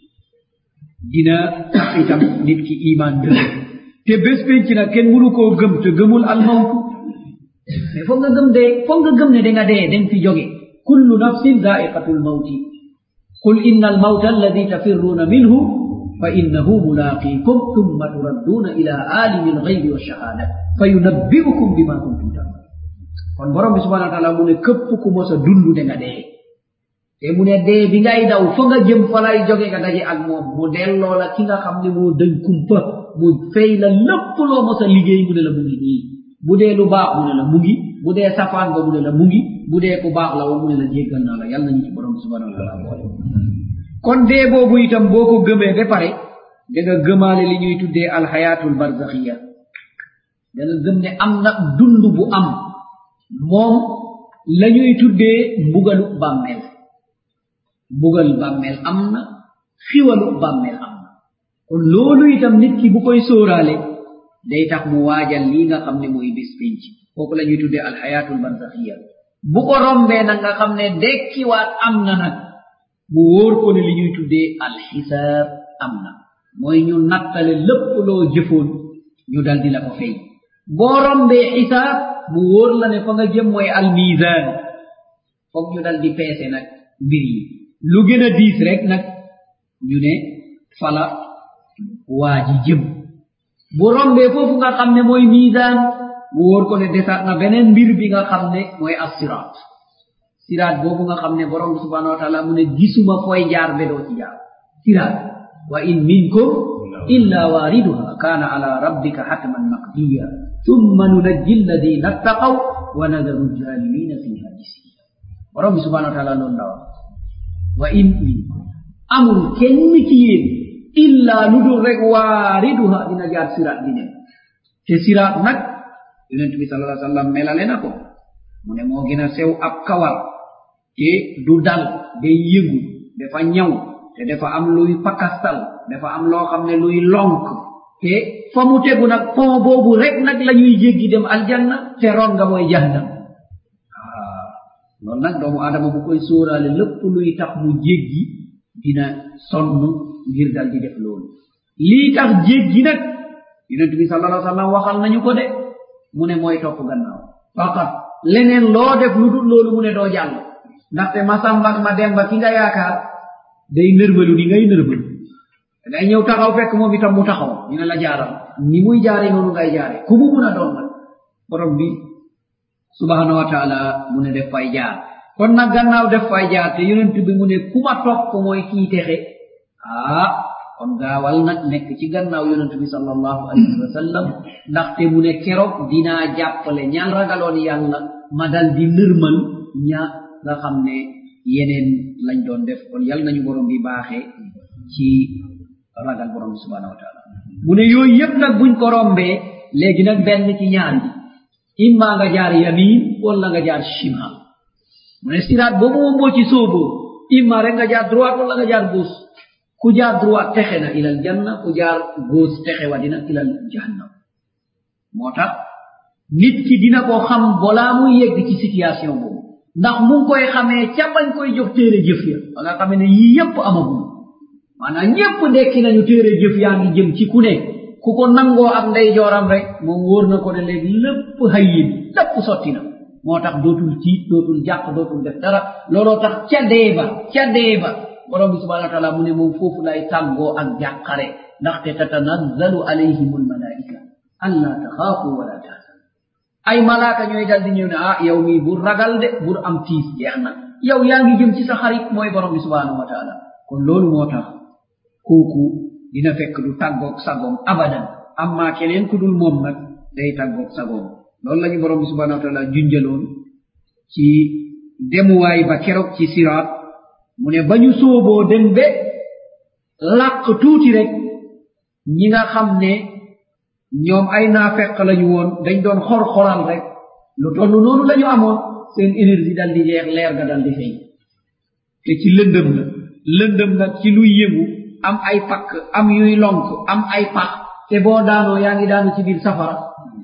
dina tax itam nit ki iman dëgg te bés penc nag kenn mënu koo gëm te gëmul almawtu mais foog nga gëm dee foog nga gëm ne da nga dee dem fi jóge kullu nafsin daiqatul mawti qul inna almawta alladi tafirruuna minhu fa innahu mulaqikum thumma turadduuna ila alimi alghaybi walshahada fa yunabbi'ukum bima kuntum ta'malun kon borom bi subhanahu wa taala mu ne képp ku mos a dund da nga dee te mu ne dee bi ngay daw fa nga jëm fa lay jóge nga daje ak moom mu delloo la ki nga xam ne moo dañ kumpa mu fay la lépp loo mos a liggéey mu ne la mu ngi nii bu dee lu baax mu ne la mu ngi bu dee safaan ba mu ne la mu ngi bu dee ku baax la woon mu ne la jéggal naa la yàlla nañu ci borom subhanahu wa taala boole kon dee boobu itam boo ko gëmee ba pare da nga gëmaale li ñuy tuddee alxayaatul barzaxiya da nga gëm ne am na dund bu am moom la ñuy tuddee mbugalu bàmmeel mbugal bàmmeel am na xiwalu bàmmeel am na kon loolu itam nit ki bu koy sóoraale day tax mu waajal lii nga xam ne mooy bés pénc kooku la ñuy tuddee alxayaatul barzaxiya bu ko rombee nag nga xam ne dekkiwaat am na nag mu wóor ko ne li ñuy tuddee alxisaab am na mooy ñu nattale lépp loo jëfoon ñu dal di la ko fay boo rombee xisaab mu wóor la ne fa nga jëm mooy almizaan foog ñu dal di peese nag mbir yi lu gën a diis rek nag ñu ne fala waa ji jëm bu rombee foofu nga xam ne mooy mizaan mu wóor ko ne desaat na beneen mbir bi nga xam ne mooy assiraat siraat boobu nga xam ne borom subhanahu wa taala mu ne gisuma fooy jaar be doo ci jaar siraat wa in minkum illa wariduha kana ala rabbika hatman maqdiya thumma nunajji alladhina ittaqaw wa nadharu adh-dhalimina fiha jisiya borom subhanahu wa taala noonu la wax wa in minkum amul kenn ci yéen illa lu dul rek wariduha dina jaar siraat di dem te siraat nag yonent bi sallallahu alayhi wa sallam melale na ko mu ne moo gën a sew ab kawar te du dal day yëngu dafa ñaw te dafa am luy pakastal dafa am loo xam ne luy lonk te fa mu tegu nag pont boobu rek nag la ñuy jéggi dem aljanna te ron nga mooy jahannam loolu nag doomu aadama bu koy sóoraale lépp luy tax mu jéggi dina sonn ngir dal di def loolu lii tax jéggi nag yonent bi sallallahu alayhi wa sallam waxal nañu ko de mu ne mooy topp gannaaw faqat leneen loo def lu dul loolu mu ne doo jàll ndaxte Masamba ak Mademba ki nga yaakaar day nërmalu ni ngay nërmalu ngay ñëw taxaw fekk moom itam mu taxaw ñu ne la jaaral ni muy jaare noonu ngay jaare ku mu mun a doon nag borom bi subhanahu wa taala mu ne def fay jaar kon nag gannaaw def fay jaar te yonent bi mu ne ku ma topp mooy kii texe kon gaawal nag nekk ci gannaaw yonent bi sallallahu alayhi wa sallam ndaxte mu ne keroog dinaa jàppale ñaan ragaloon yàlla ma dal di nërmal ña nga xam ne yeneen lañ doon def kon yal nañu borom bi baaxee ci ragal borom bi subhanahu wa taala mu ne yooyu yëpp nag buñ ko rombee léegi nag benn ci ñaar yi imma nga jaar yamin wala nga jaar shimal mu ne siraat boobu moom boo ci sooboo imma rek nga jaar droite wala nga jaar gauche ku jaar droite texe na ilal janna ku jaar gauche texe wa dina ilal jahannam moo tax nit ki dina ko xam balaa muy yegg ci situation boobu ndax mu ngi koy xamee ca bañ koy jox téere jëf ya ba nga xamee ne yii yépp amagul maanaam ñépp dekki nañu téere jëf yaa ngi jëm ci ku ne ku ko nangoo ak ndeyjooram rek moom wóor na ko ne léegi lépp hayyin lépp sotti na moo tax dootul tiit dootul jàq dootul def dara looloo tax ca deeba borom bi subhanahu wa taala mu ne moom foofu lay tàggoo ak jàqare ndaxte tatanazzalu alayhim almalaika alla taxaafu wala tahzanu ay malaaka ñooy dal di ñëw ne yow mii bur ragal de bur am tiis jeex na yow yaa ngi jëm ci sa xarit mooy borom bi subhanahu wa taala kon loolu moo tax kooku dina fekk du tàggoog sagoom abadan amma keneen ku dul moom nag day tàggoog sagoom loolu lañu borom bi subhanahu wa taala junjaloon ci demuwaay ba keroog ci siraat mu ne ba ñu sooboo dem be làq tuuti rek ñi nga xam ne ñoom ay naafeq lañu woon dañ doon xor-xoral rek lu toll noonu lañu amoon seen énergie dal di jeex leer ga dal di fay te ci lëndëm nag ci luy yëngu am ay pakk am yuy lonk am ay pax te boo daanoo yaa ngi daanu ci biir safara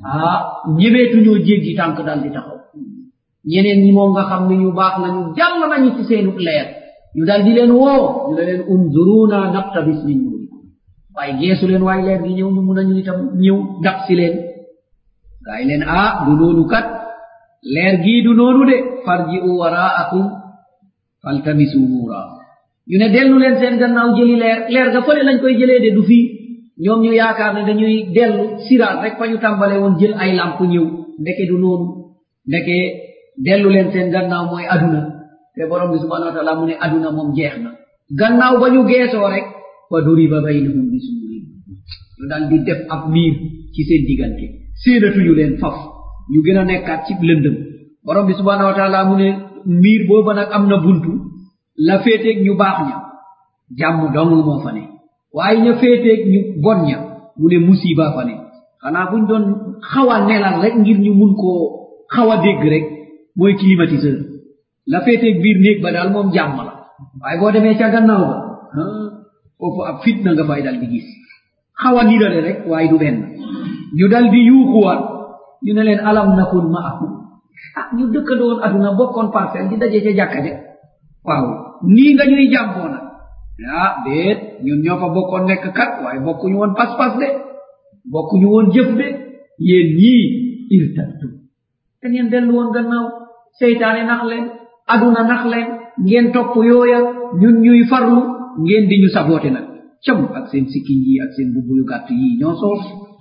ñemeetuñoo jéggi tànk dal di taxaw ñeneen ñi moom nga xam ne ñu baax nañu jàll nañu ci seenu leer ñu dal di leen woo ñu ne leen unzuruna naqtabis min nurikum waaye geesu leen waaye leer gi ñëw ñu mun nañu itam ñëw dab si leen gaay leen du noonu kat leer gii du noonu de farji'u waraakum faltamisu nuura ñu ne dellu leen seen gannaaw jëli leer ga fële lañ koy jëlee de du fii ñoom ñu yaakaar ne dañuy dellu siraat rek fa ñu tàmbale woon jël ay lamp ñëw ndeke du noonu ndeke dellu leen seen gannaaw mooy aduna te borom bi subhanahu wa taala mu ne aduna moom jeex na gannaaw ba ñu geesoo rek fa duriba baynahum bi suurin ñu dal di def ab miir ci seen diggante séenatuñu leen faf ñu gën a nekkaat ci lëndëm borom bi subhanahu wa taala mu ne miir booba nag am na buntu la féeteeg ñu baax ña jàmm dong moo fa ne waaye ña féeteeg ñu bon ña mu ne musiba fa ne xanaa buñ doon xaw a nelal rek ngir ñu mun koo xaw a dégg rek mooy climatiseur la féeteeg biir néeg ba daal moom jàmm la waaye boo demee ca gannaaw ba foofu ab fitna nga fay dal di gis xaw a nirale rek waaye du benn ñu dal di yuuxuwaat ñu ne leen alam nakun ma'akum ñu dëkkandoon aduna bokkoon parcelle di daje ca jàkka ja waaw nii nga ñuy jàmboo nag déet ñun ñoo fa bokkoon nekk kat waaye bokkuñu woon pas-pas de bokkuñu woon jëf de yéen ñii irtabtum te ngeen dellu woon gannaaw seytaane nax leen aduna nax leen ngeen topp yooya ñun ñuy farlu ngeen di ñu saboote nag cam ak seen sikkiñ yi ak seen bubbu yu gàtt yi ñoo soof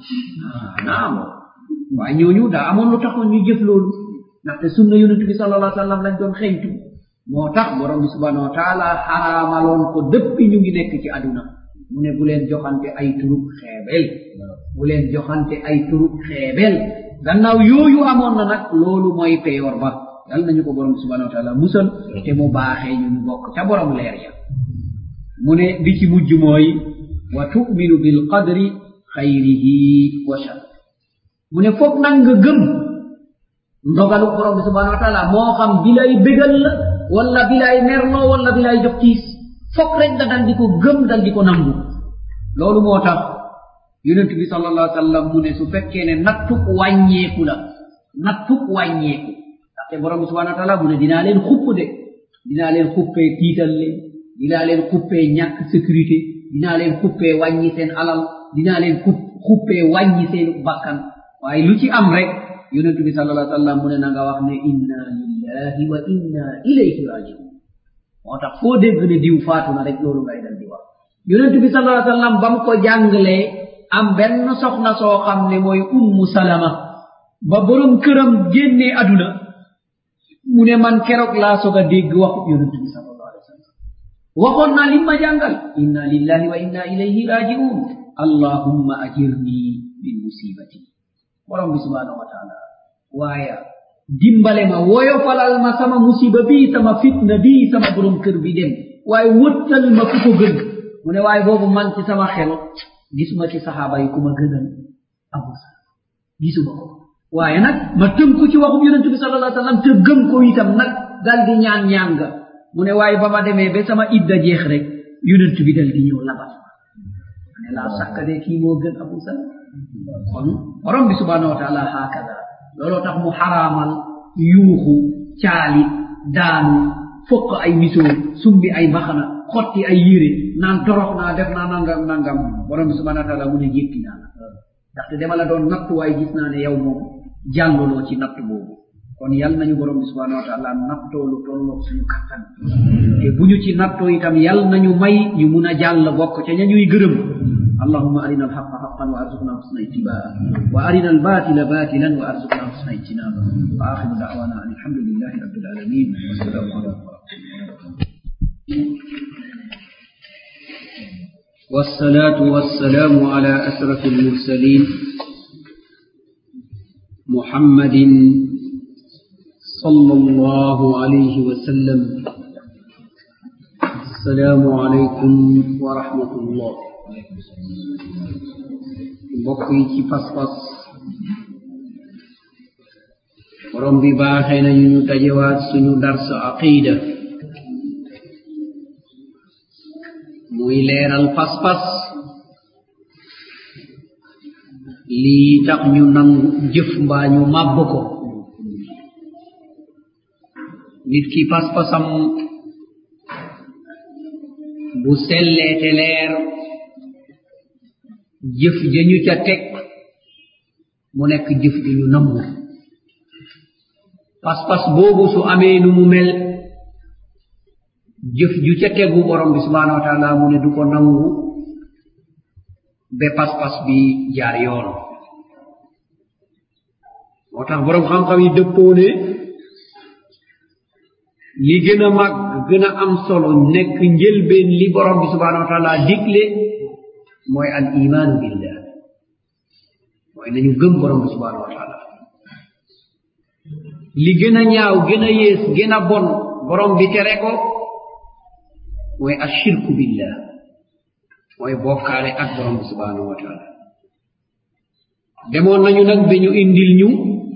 naam waaye ñooñu daa amoon lu taxoon ñu jëf loolu ndaxte sunna yonent bi sallallahu alayhi wa sallam lañ doon xeñtu moo tax borom bi subhanahu wa taala xaraamaloon ko dëppi ñu ngi nekk ci aduna mu ne bu leen joxante ay turub xeebel bu leen joxante ay turub xeebel gannaaw yooyu amoon na nag loolu mooy peyor ba yal nañu ko borom bi subhanahu wa taala musal te mu baaxee ñu ñu bokk ca borom leer ya mu ne bi ci mujj mooy wa tu'minu bil qadri xayrihi wa shar mu ne foog nag nga gëm ndogalu borom bi subhanahu wa taala moo xam bi lay bégal la wala bi lay merloo wala bi lay jox tiis foog rek nga dal di ko gëm dal di ko nangu loolu moo tax yonent bi sallallahu alayhi wa sallam mu ne su fekkee ne nattuk wàññeeku la nattuk wàññeeku ndaxte borom bi subhanahu wa taala mu ne dinaa leen xupp de dinaa leen xuppee tiital leen dinaa leen xuppee ñàkk sécurité dinaa leen xuppee wàññi seen alal dinaa leen xuppee wàññi seen bakkan waaye lu ci am rek yonent bi sallallahu alayhi wasallam mu ne na nga wax ne inna lillahi wa inna ilayhi rajiun motax fo dégg ne diw faatu na rek loolu ngay dal di wax yonent bi sallallahu alayhi wasallam bam ko jàngalee am benn soxna soo xam ne mooy ummu salama ba borom këram génnee aduna mu ne man keroog laa soog a dégg waxu yonent bi sallallahu alayhi wasallam waxoon naa lim ma jàngal inna lillahi wa inna ilayhi rajiun allahumma ajirni min musibati borom bi subhanahu wa ta'ala waaya dimbale ma woyofalal ma sama musiba bi sama fitna bi sama borom kër bi dem waaye wëttal ma ku ko gën mu ne waaye boobu man ci sama xel gisuma ci saxaaba yi ku ma gënal abu gisuma ko waaye nag ma tënku ci waxum yonent bi sallallahu alayhi wasallam te gëm ko itam nag dal di ñaan ñaan nga mu ne waaye ba ma demee ba sama idda jeex rek yonent bi dal di ñëw labat ne laa sakkade kii moo gën abu sal kon borom bi subhanahu wa ta'ala hakada looloo tax mu xaraamal yuuxu caali daanu fokk ay misoo sumbi ay baxana xotti ay yére naan torox naa def naa nangam nangam borom bi subhanahu wa ta'ala mu ne jéppi naa la ndaxte dama la doon nattu waaye gis naa ne yow moom jàlluloo ci natt boobu kon yal nañu borom bi subhanahu wa ta'ala nattoo lu tolloog suñu kattan te bu ñu ci nattoo itam yal nañu may ñu mun a jàll bokk ca ña ñuy gërëm اللهم أرنا الحق حقا وارزقنا حسن اتباعه وأرنا الباطل باطلا وارزقنا حسن اجتنابه وآخر دعوانا أن الحمد لله رب العالمين والسلام عليكم ورحمة الله والصلاة والسلام على أشرف المرسلين محمد صلى الله عليه وسلم السلام عليكم ورحمة الله mbokk yi ci pas-pas borom bi baaxee nañu ñu dajewaat suñu dars aqida muy leeral pas-pas lii tax ñu nangu jëf mbaa ñu màbb ko nit ki pas-pasam bu sellee te leer jëf jañu ca teg mu nekk jëf ju ñu nangu pas-pas boobu su amee nu mu mel jëf ju ca tegu borom bi subhanahu wa ta'ala mu ne du ko nangu be pas-pas bi jaar yoon moo tax borom xam-xam yi dëppoo ne li gën a mag gën a am solo nekk njëlbeen li borom bi subhanahu wa ta'ala digle mooy al iman billah mooy nañu gëm borom bi subhanahu wa ta'ala li gën a ñaaw gën a yees gën a bon borom bi tere ko mooy ashirku billah mooy bokkaale ak borom bi subhanahu wa ta'ala demoon nañu nag ba ñu indil ñu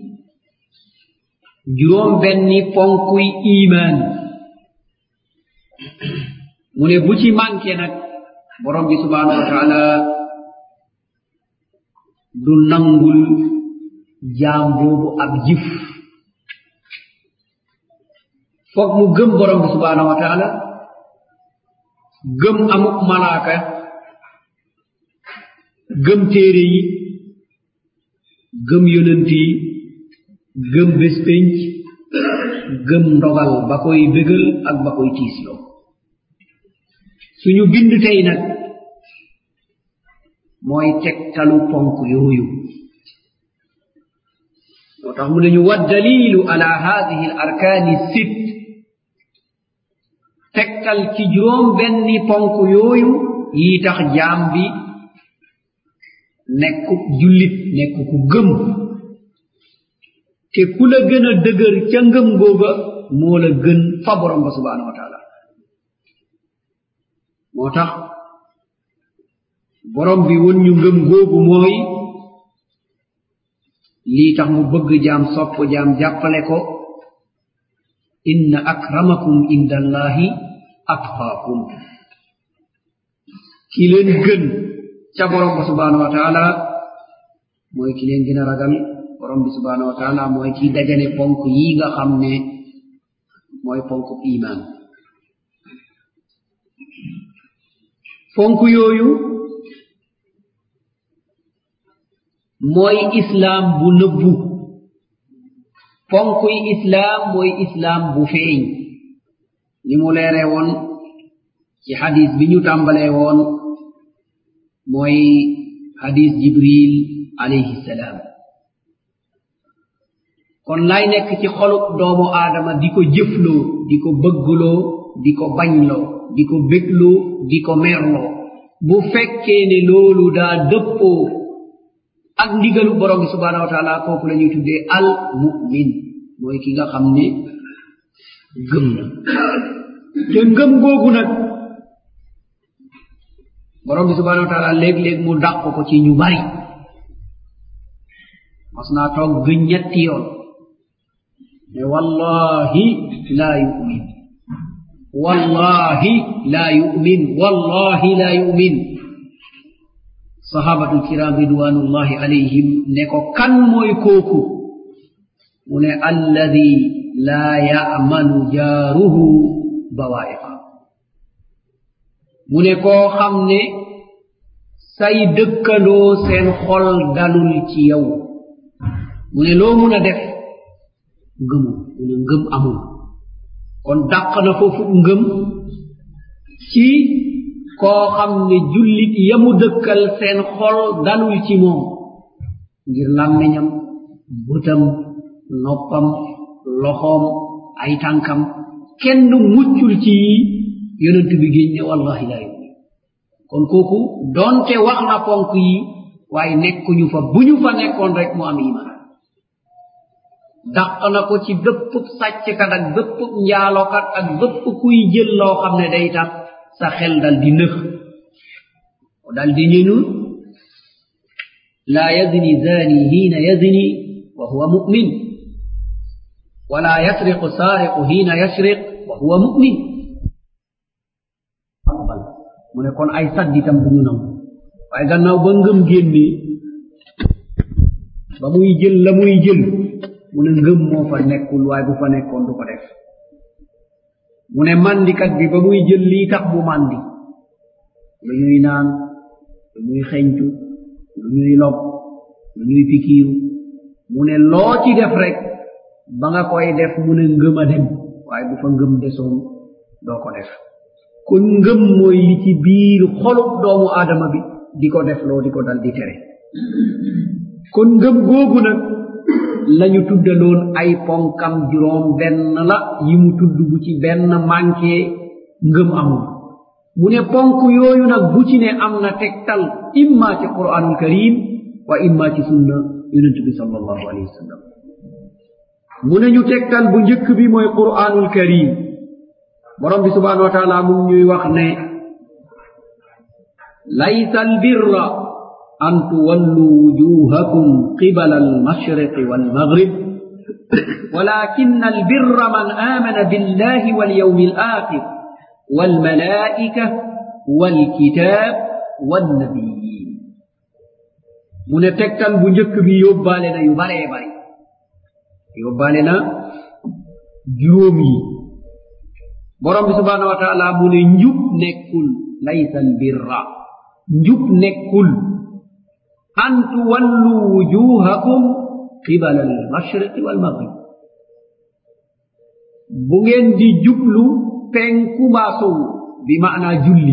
juróom benni ponkuy iman mu ne bu ci manqué nag borom bi subhanahu wa ta'ala du nangul jaam boobu ab jëf foog mu gëm borom bi subhanahu wa ta'ala gëm amuk malaaka gëm téere yi gëm yonent yi gëm bés penc gëm ndogal ba koy bégal ak ba koy tiisloo suñu bind tey nag mooy tegtalu ponk yooyu moo tax mu ne ñu waddalilu ala hadihi al arkaani sitt tegtal ci juróom benni ponk yooyu yi tax jaam bi nekku jullit nekku ku gëm te ku la gën a dëgër ca ngëm googa moo la gën fa borom ba subhanahu wa ta'ala moo tax borom bi won ñu ngëm googu mooy lii tax mu bëgg jaam sopp jaam jàppale ko inna akramakum inda allahi atqaakum ki leen gën ca borom ba subhanahu wa ta'ala mooy ki leen gën a ragal borom bi subhanahu wa ta'ala mooy ki dajale ponk yi nga xam ne mooy ponk iman ponk yooyu mooy islam bu nëbbu ponkuy islam mooy islam bu feeñ ni mu leere woon ci hadis bi ñu tàmbalee woon mooy hadis jibril alayhi salaam kon lay nekk ci xolub doomu aadama di ko jëfloo di ko bëggloo di ko bañloo di ko bégloo di ko merloo bu fekkee ne loolu daa dëppoo ak ndigalu borom bi subhanahu wa taala kooku la ñuy tuddee al mu'min mooy ki nga xam ne gëm na te ngëm googu nag borom bi subhanahu wa taala léeg-léeg mu dàq ko ci ñu bari mas naa toog gëñ ñetti yoon ne wallahi laa yu'min wallahi laa yu'min wallahi laa yu'min sahabatul kiram ridwanullahi alayhim ne ko kan mooy kooku mu ne alladi laa ya'manu jaaruhu bawaa'iqa mu ne koo xam ne say dëkkandoo seen xol dalul ci yow mu ne loo mun a def ngëmul mu ne ngëm amul kon dàq na foofu ngëm ci koo xam ne jullit yamu dëkkal seen xol dalul ci moom ngir làmmiñam bëtam noppam loxoom ay tànkam kenn muccul ci yonent bi géñ ne wallahi laa yu'min kon kooku doonte wax na ponk yi waaye nekkuñu fa bu ñu fa nekkoon rek mu am iman dàq na ko ci bépp sàcckat ak bépp njaalokat ak bépp kuy jël loo xam ne day tax sa xel dal di nëx dal di ñënu laa yazni zani hiina yazni wa huwa mu'min wala yasriqu saariqu hiina yasriq wa huwa mu'min mu ne kon ay sadditam du ñu nangu waaye gannaaw ba ngëm génnee ba muy jël la muy jël mu ne ngëm moo fa nekkul waaye bu fa nekkoon du ko def mu ne mandikat bi ba muy jël lii tax bu mandi lu ñuy naan lu ñuy xeñtu lu ñuy lob lu ñuy pikiiru mu ne loo ci def rek ba nga koy def mu ne ngëm a dem waaye bu fa ngëm desoon doo ko def kon ngëm mooy li ci biir xolub doomu aadama bi di ko def loo di ko dal di tere kon ngëm googu nag lañu tuddaloon ay ponkam juróom benn la yi mu tudd bu ci benn manqué ngëm amul mu ne ponk yooyu nag bu ci ne am na tegtal imma ci qur'anul karim wa imma ci sunna yonent bi sallallahu alayhi wa sallam mu ne ñu tegtal bu njëkk bi mooy qur'anul karim borom bi subhanahu wa taala mu ñuy wax ne laysa albirra an tuwallu wujuhakum qibala almashriqi walmaghrib walakin albirra man amana billahi walyawmi alakhir walmalaika walkitab wannabiyyin mu ne tegtal bu njëkk bi yóbbaale na yu baree bari yóbbaale na juróom yi borom bi subhanahu wa taala mu ne njub nekkul laysa albirra njub nekkul an tuwallu wujuhakum qibala almashriqi walmaghrib bu ngeen di jublu penku baa sowu bi maanaa julli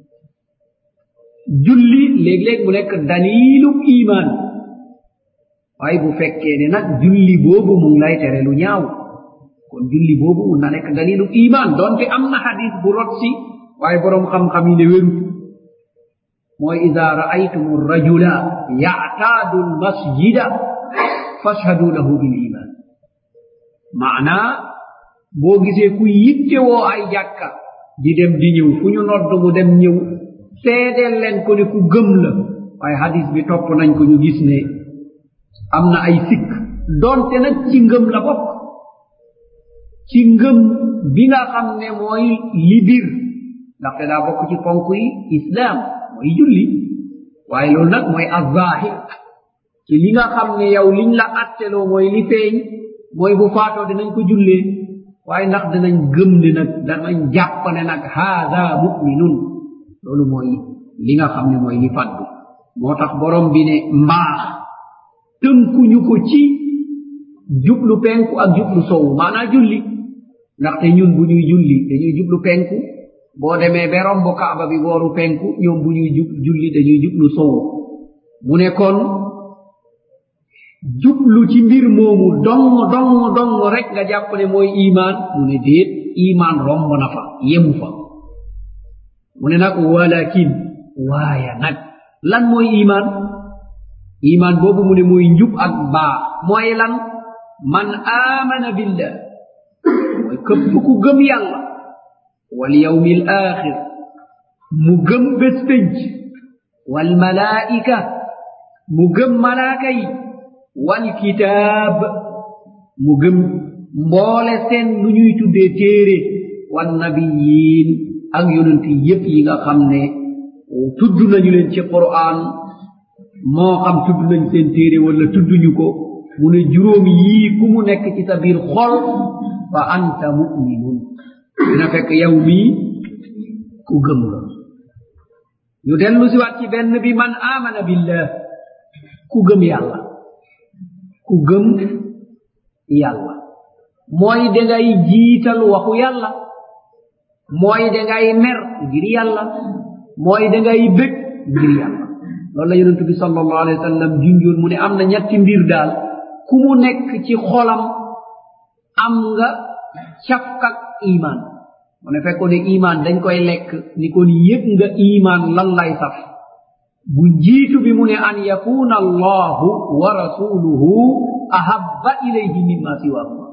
julli léeg-léeg mu nekk dalilu iman waaye bu fekkee ne nag julli boobu mu ngi lay tere lu ñaaw kon julli boobu mun na nekk dalilu iman donte am na hadis bu rot si waaye boroom xam-xam yi ne wérut mooy ida ra'aytum rajula ya'taadu almasjida fashhadu lahu bil iman maanaa boo gisee ku yittewoo ay jàkka di dem di ñëw fu ñu nodd mu dem ñëw seedeel leen ko ne ku gëm la waaye hadis bi topp nañ ko ñu gis ne am na ay sikk donte nag ci ngëm la bokk ci ngëm bi nga xam ne mooy li bir ndaxte daa bokk ci ponk yi islam mooy julli waaye loolu nag mooy azahir ci li nga xam ne yow liñ la atteloo mooy li feeñ mooy bu faatoo dinañ ko jullee waaye ndax dinañ gëm ne nag danañ jàpp ne nag haada mu'minun loolu mooy li nga xam ne mooy li faddu moo tax borom bi ne mbaax tënkuñu ko ci jublu penku ak jublu sowu maana julli ndaxte ñun bu ñuy julli dañuy jublu penku boo demee ba romb kaaba bi booru penku ñoom bu ñuy julli dañuy jublu sowu mu ne kon jublu ci mbir moomu dong rek nga jàpp ne mooy iman mu ne déet iman romb na fa yemu fa mu ne nag walakin waaye nag lan mooy iman iman boobu mu ne mooy njub ak baax mooy lan man amana billah mooy këpp ku gëm yàlla wal yawmil axir mu gëm bés pénc wal malaika mu gëm malaaka yi wal kitaab mu gëm mboole seen lu ñuy tuddee téere wan nabiyin ak yonent yépp yi nga xam ne tudd nañu leen ci Qur'an moo xam tudd nañ seen téere wala tudduñu ko mu ne juróom yii ku mu nekk ci sa biir xol fa anta mu'minun dina fekk yow mii ku gëm la ñu dellu si waat ci benn bi man amana billah ku gëm yàlla ku gëm yàlla mooy dangay jiital waxu yàlla mooy dangay mer ngir yàlla mooy dangay bég ngir yàlla loolu la yonent bi sallallahu alayhi wa sallam junjoon mu ne am na ñetti mbir daal ku mu nekk ci xolam am nga cafkak iman mu ne fekkoon ne iman dañ koy lekk ni kon yëg nga iman lan lay saf bu jiitu bi mu ne an yakuna allahu wa rasuluhu ahabba ilayhi mimma siwahuma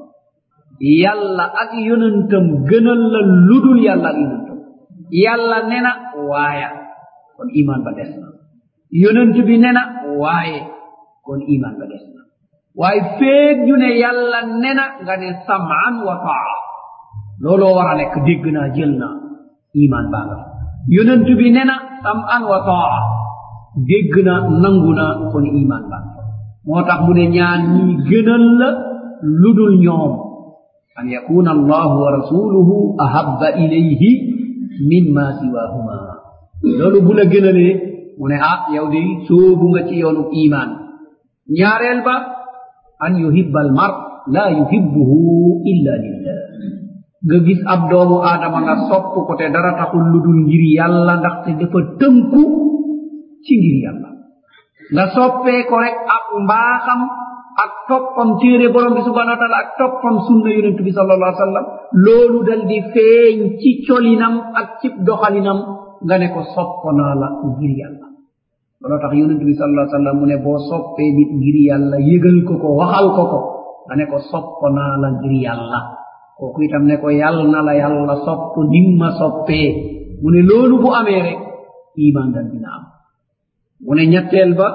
yàlla ak yonentam gënal la ludul yàlla ak yonentam yàlla nena waaya kon iman ba des na yonent bi nena waaye kon iman ba des na waaye feeg ñu ne yàlla nena nga ne sam'an wa ta'a looloo war a nekk dégg naa jël naa iman baa nga yonent bi nena sam'an wa ta'a dégg na nangu na kon iman baa nga moo tax mu ne ñaan ñi gënal la ludul ñoom an yakuna allahu wa rasuluhu ahabba ilayhi mimma siwahuma loolu bu la gënalee mu ne yow de soobu nga ci yoonu iman ñaareel ba an yuhibba al mar la yuhibbuhu illa lillah nga gis ab doomu aadama nga sopp ko te dara taxul ludul ngir yàlla ndaxte dafa tënku ci ngir yàlla nga soppee ko rek ak mbaaxam ak toppam téere borom bi subhanahu wa taala ak toppam sunna yonent bi sallallahu alayhi wa sallam loolu dal di feeñ ci colinam ak ci doxalinam nga ne ko sopp naa la ngir yàlla looloo tax yonent bi sallallahu alayhi wa sallam mu ne boo soppee nit ngir yàlla yëgal ko ko waxal ko ko nga ne ko sopp naa la ngir yàlla kooku itam ne ko yàlla na la yàlla sopp nim ma soppee mu ne loolu bu amee rek iman dal dina am mu ne ñetteel ba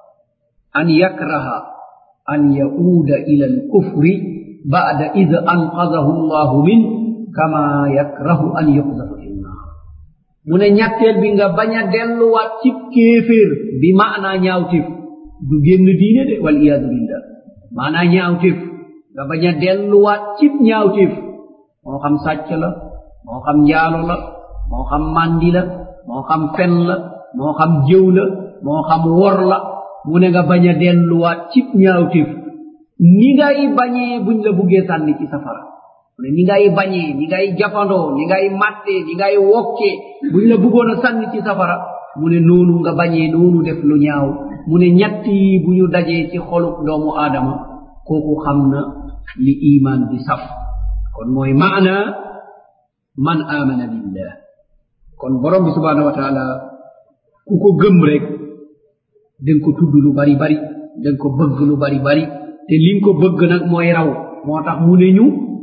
an yakraha an yauuda ila alkufri ba'da id anqadahu allahu min kama yakrahu an yuqdafa fi nnar mu ne ñetteel bi nga bañ a delluwaat ci kéeféer bi maanaa ñaawtif du génn diine de wal iyadu billah maanaa ñaawtif nga bañ a delluwaat ci ñaawtif moo xam sàcc la moo xam njaalo la moo xam mandi la moo xam fen la moo xam jëw la moo xam wor la mu ne nga bañ a delluwaat ci ñaawtif ni ngay bañee buñ la buggee sànni ci safara mu ne ni ngay bañee ni ngay jafandoo ni ngay mattee ni ngay wokkee buñ la buggoon a sànni ci safara mu ne noonu nga bañee noonu def lu ñaaw mu ne ñett yi bu ñu dajee ci xolub doomu aadama kooku xam na li iman bi saf kon mooy maana man amana billah kon borom bi subhanahu wa taala ku ko gëm rek den ko tudd lu bari bari den ko bëgg lu bari bari te lim ko bëgg nag mooy raw moo tax mu ne ñu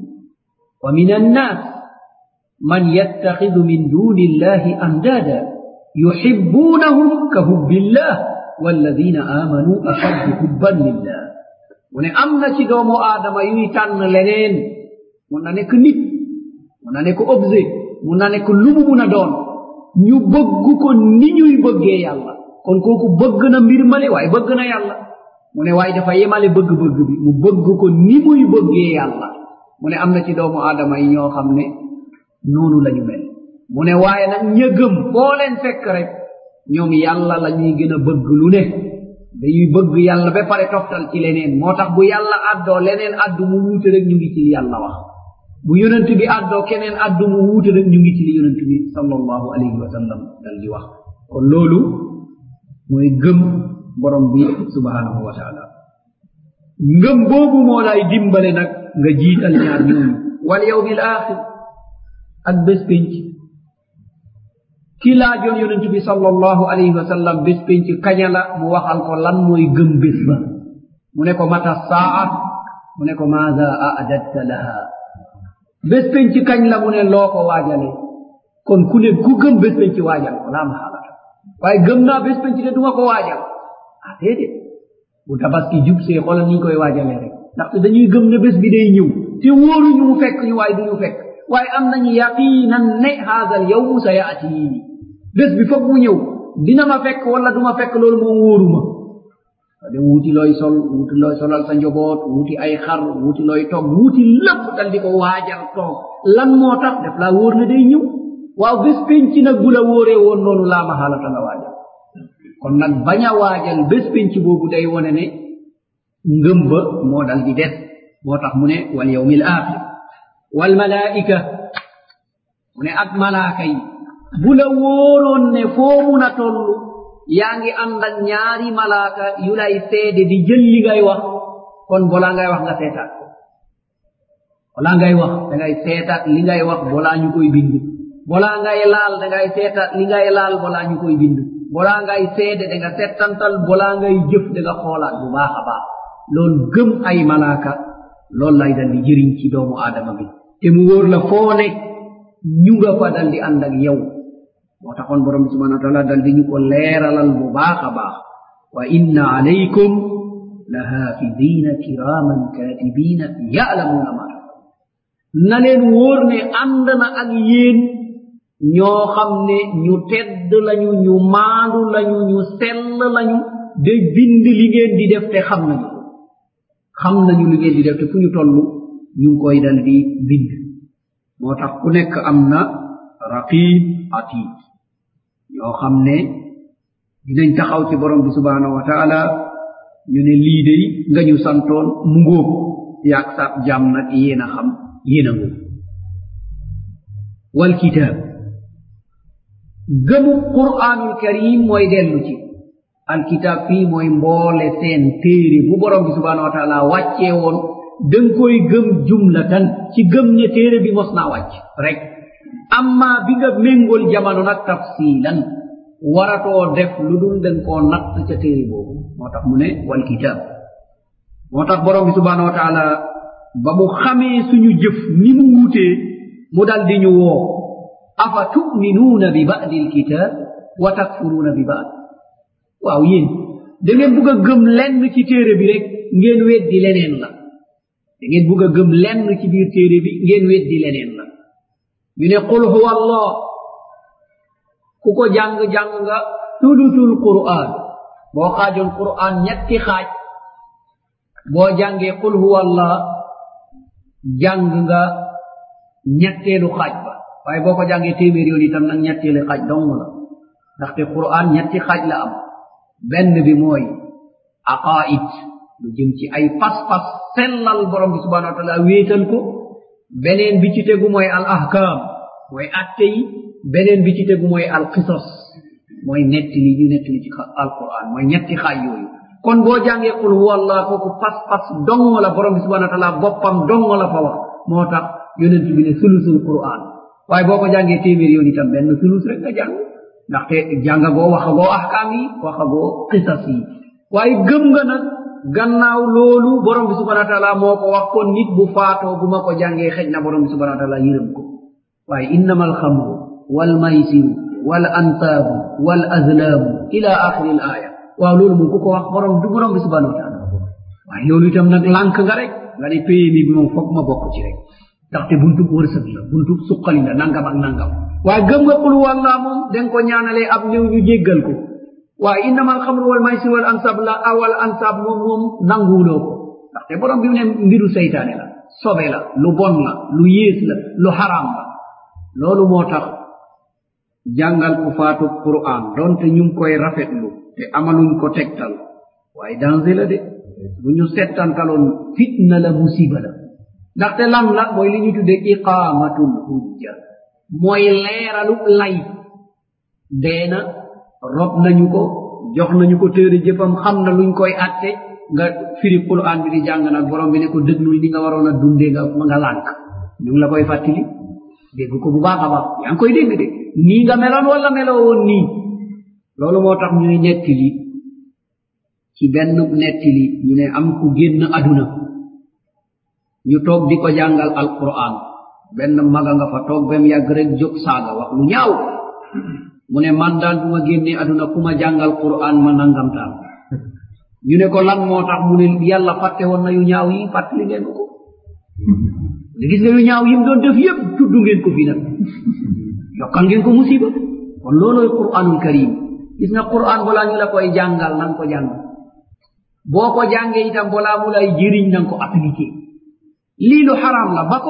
wa min annas man yattaxidu min duni illahi andada yuhibbunahum ka hubbillah walladina amanu ashaddu hubban lillah mu ne am na ci doomu aadama yuy tànn leneen mun na nekk nit mun na nekk objet mun na nekk lu mu mun a doon ñu bëgg ko ni ñuy bëggee yàlla kon kooku bëgg na mbir male waaye bëgg na yàlla mu ne waaye dafa yemale bëgg-bëgg bi mu bëgg ko ni muy bëggee yàlla mu ne am na ci doomu aadama yi ñoo xam ne noonu la ñu mel mu ne waaye nag ña gëm foo leen fekk rek ñoom yàlla la ñuy gën a bëgg lu ne dañuy bëgg yàlla ba pare toftal ci leneen moo tax bu yàlla addoo leneen addu mu wuute rek ñu ngi ci yàlla wax bu yonent bi addoo keneen addu mu wuute rek ñu ngi ci li yonent bi sallallahu alayhi wa sallam dal di wax kon loolu mooy gëm borom bi subhanahu wa taala ngëm boobu moo lay dimbale nag nga jiital ñaar ñooñu wal yawmil axir ak bés penc ki laajoon yonent bi sallallahu alayhi wa sallam bés penc kaña la mu waxal ko lan mooy gëm bés ba mu ne ko mata saa mu ne ko maada a'dadta laha bés penc kañ la mu ne loo ko waajale kon ku ne ku gëm bés penc waajal ko laa maxalata waaye gëm naa bés penc de duma ko waajal ah déedéet bu tabaski jub see xoolal ni ñu koy waajalee rek ndaxte dañuy gëm ne bés bi day ñëw te wóoruñu mu fekk ñu waaye duñu fekk waaye am nañu yaqinan ne haada al yawmu sa yaati bés bi foog mu ñëw dina ma fekk wala duma fekk loolu moom wóoruma dem wuti looy sol wuti looy solal sa njaboot wuti ay xar wuti looy toog wuti lépp dal di ko waajal toog lan moo tax def laa wóor ne day ñëw waaw bés penc nag bu la wóoree woon noonu laa maxaalata nga waajal kon nag bañ a waajal bés penc boobu day wone ne ngëm ba moo dal di des moo tax mu ne wal yawmil axir wal malaika mu ne ak malaaka yi bu la wóoroon ne foo mun a toll yaa ngi ànd ak ñaari malaaka yu lay seede di jël li ngay wax kon balaa ngay wax nga seetaat ko balaa ngay wax da ngay seetaat li ngay wax balaa ñu koy bind balaa ngay laal da ngay seetaat li ngay laal balaa ñu koy bind balaa ngay seede da nga settantal balaa ngay jëf da nga xoolaat bu baax a baax loolu gëm ay malaaka loolu lay dal di jëriñ ci doomu aadama bi te mu wóor la foo ne ñu nga fa dal di ànd ak yow moo taxoon borom bi subhanahu wa taala dal di ñu ko leeralal bu baax a baax wa inna alaykum la haafidina kiraman katibina ya'lamuna ma na leen wóor ne ànd na ak yéen ñoo xam ne ñu tedd lañu ñu maandu lañu ñu sell lañu de bind li ngeen di def te xam nañu li ngeen di def te fu ñu toll ñu ngi koy dal di bind moo tax ku nekk am na raqib atid ñoo xam ne dinañ taxaw ci borom bi subhanahu wa taala ñu ne lii day nga ñu santoon mu ngóob yaag sa jàmm nag yéen a xam yéen a ngóob wal kitab gëmu qur'anul karim mooy dellu ci alkitab fii mooy mboole seen téere bu borom bi subhanahu wa taala wàccee woon danga koy gëm jumlatan ci gëm ne téere bi mos naa wàcc rek amma bi nga méngol jamono nag tafsilan waratoo def lu dul danga koo natt ca téere boobu moo tax mu ne wal kitab moo tax borom bi subhanahu wa taala ba mu xamee suñu jëf ni mu wutee mu dal di ñu woo afa tu'minuuna bi ba'di alkitab wa takfuruuna bi ba'd waaw yéen da ngeen bugg a gëm lenn ci téere bi rek ngeen weddi leneen la da ngeen bugg a gëm lenn ci biir téere bi ngeen weddi leneen la ñu ne qul huwa allah ku ko jàng nga sulusul qur'an boo xaajoon qur'an ñetti xaaj boo jàngee qul huwa allah jàng nga ñetteelu xaaj ba waaye boo ko jàngee téeméer yoon itam nag ñetteelu xaaj dong la ndaxte qur'an ñetti xaaj la am benn bi mooy aqaid lu jëm ci ay pas-pas sellal borom bi subhanahu wa taala wéetal ko beneen bi ci tegu mooy al ahkam mooy atte yi beneen bi ci tegu mooy al qisas mooy nettali ñu nettali ci alquran mooy ñetti xaaj yooyu kon boo jàngee qul huwa allah kooku pas-pas dong la borom bi subhanahu wa taala boppam dong la fa wax moo tax yonent bi ne sulusul quran waaye boo ko jàngee téeméer yoon itam benn sulus rek nga jàng ndaxte jàngagoo waxagoo ahkaam yi waxagoo qisas yi waaye gëm nga nag gannaaw loolu borom bi subhanahu wa taala moo ko wax kon nit bu faatoo bu ma ko jàngee xëj na borom bi subhanahu wa taala yërëm ko waaye innama alxamru wal maysiru wal ansaabu wal azlaamu ila axiri al aya waaw loolu moom ku ko wax borom du borom bi subhanahu wa taala waaye loolu itam nag lànk nga rek nga ne PMI bi moom foog ma bokk ci rek ndaxte buntub wërsëg la buntub suqali la nangam ak nangam waaye gëm nga qul wallaa moom danga ko ñaanalee ab néew ñu jéggal ko waaye innama alxamru wal maysir wal ansab la awal ansab moom nanguwuloo ko ndaxte borom bi mu ne mbiru seytaane la sobe la lu bon la lu yées la lu haram la loolu moo tax jàngal ku faatu quran donte ñu ngi koy rafetlu te amaluñ ko tegtal waaye danger la de bu ñu settantaloon fitna la musiba la ndaxte lan la mooy li ñu tudde iqamatul hujja mooy leeralu lay deena rob nañu ko jox nañu ko téere jëfam xam na luñ koy atte nga firi Qur'an bi di jàng nag borom bi ne ko déglul ni nga waroon a dundee nga lànk ñu ngi la koy fàttali dégg ko bu baax a baax yaa ngi koy dégg de nii nga meloon wala meloo woon nii loolu moo tax ñuy nettali ci benn nettali ñu ne am ku génn aduna ñu toog di ko jàngal alquran benn maga nga fa toog bem yàgg rek jóg saaga wax lu ñaaw mu ne man daal bu ma génnee aduna ku ma jàngal quran ma nangamtaan ñu ne ko lan moo tax mu ne yàlla fàtte woon na yu ñaaw yi fàttali ngeen ko ne gis nga yu ñaaw yi mu doon def yépp tudd ngeen ko fi nag yokkal ngeen ko musiba kon loolooy quranul karim gis nga quran balaa ñu la koy jàngal nang ko jàng boo ko jàngee itam balaa mu lay jëriñ nang ko appliqué lii lu haram la ba ko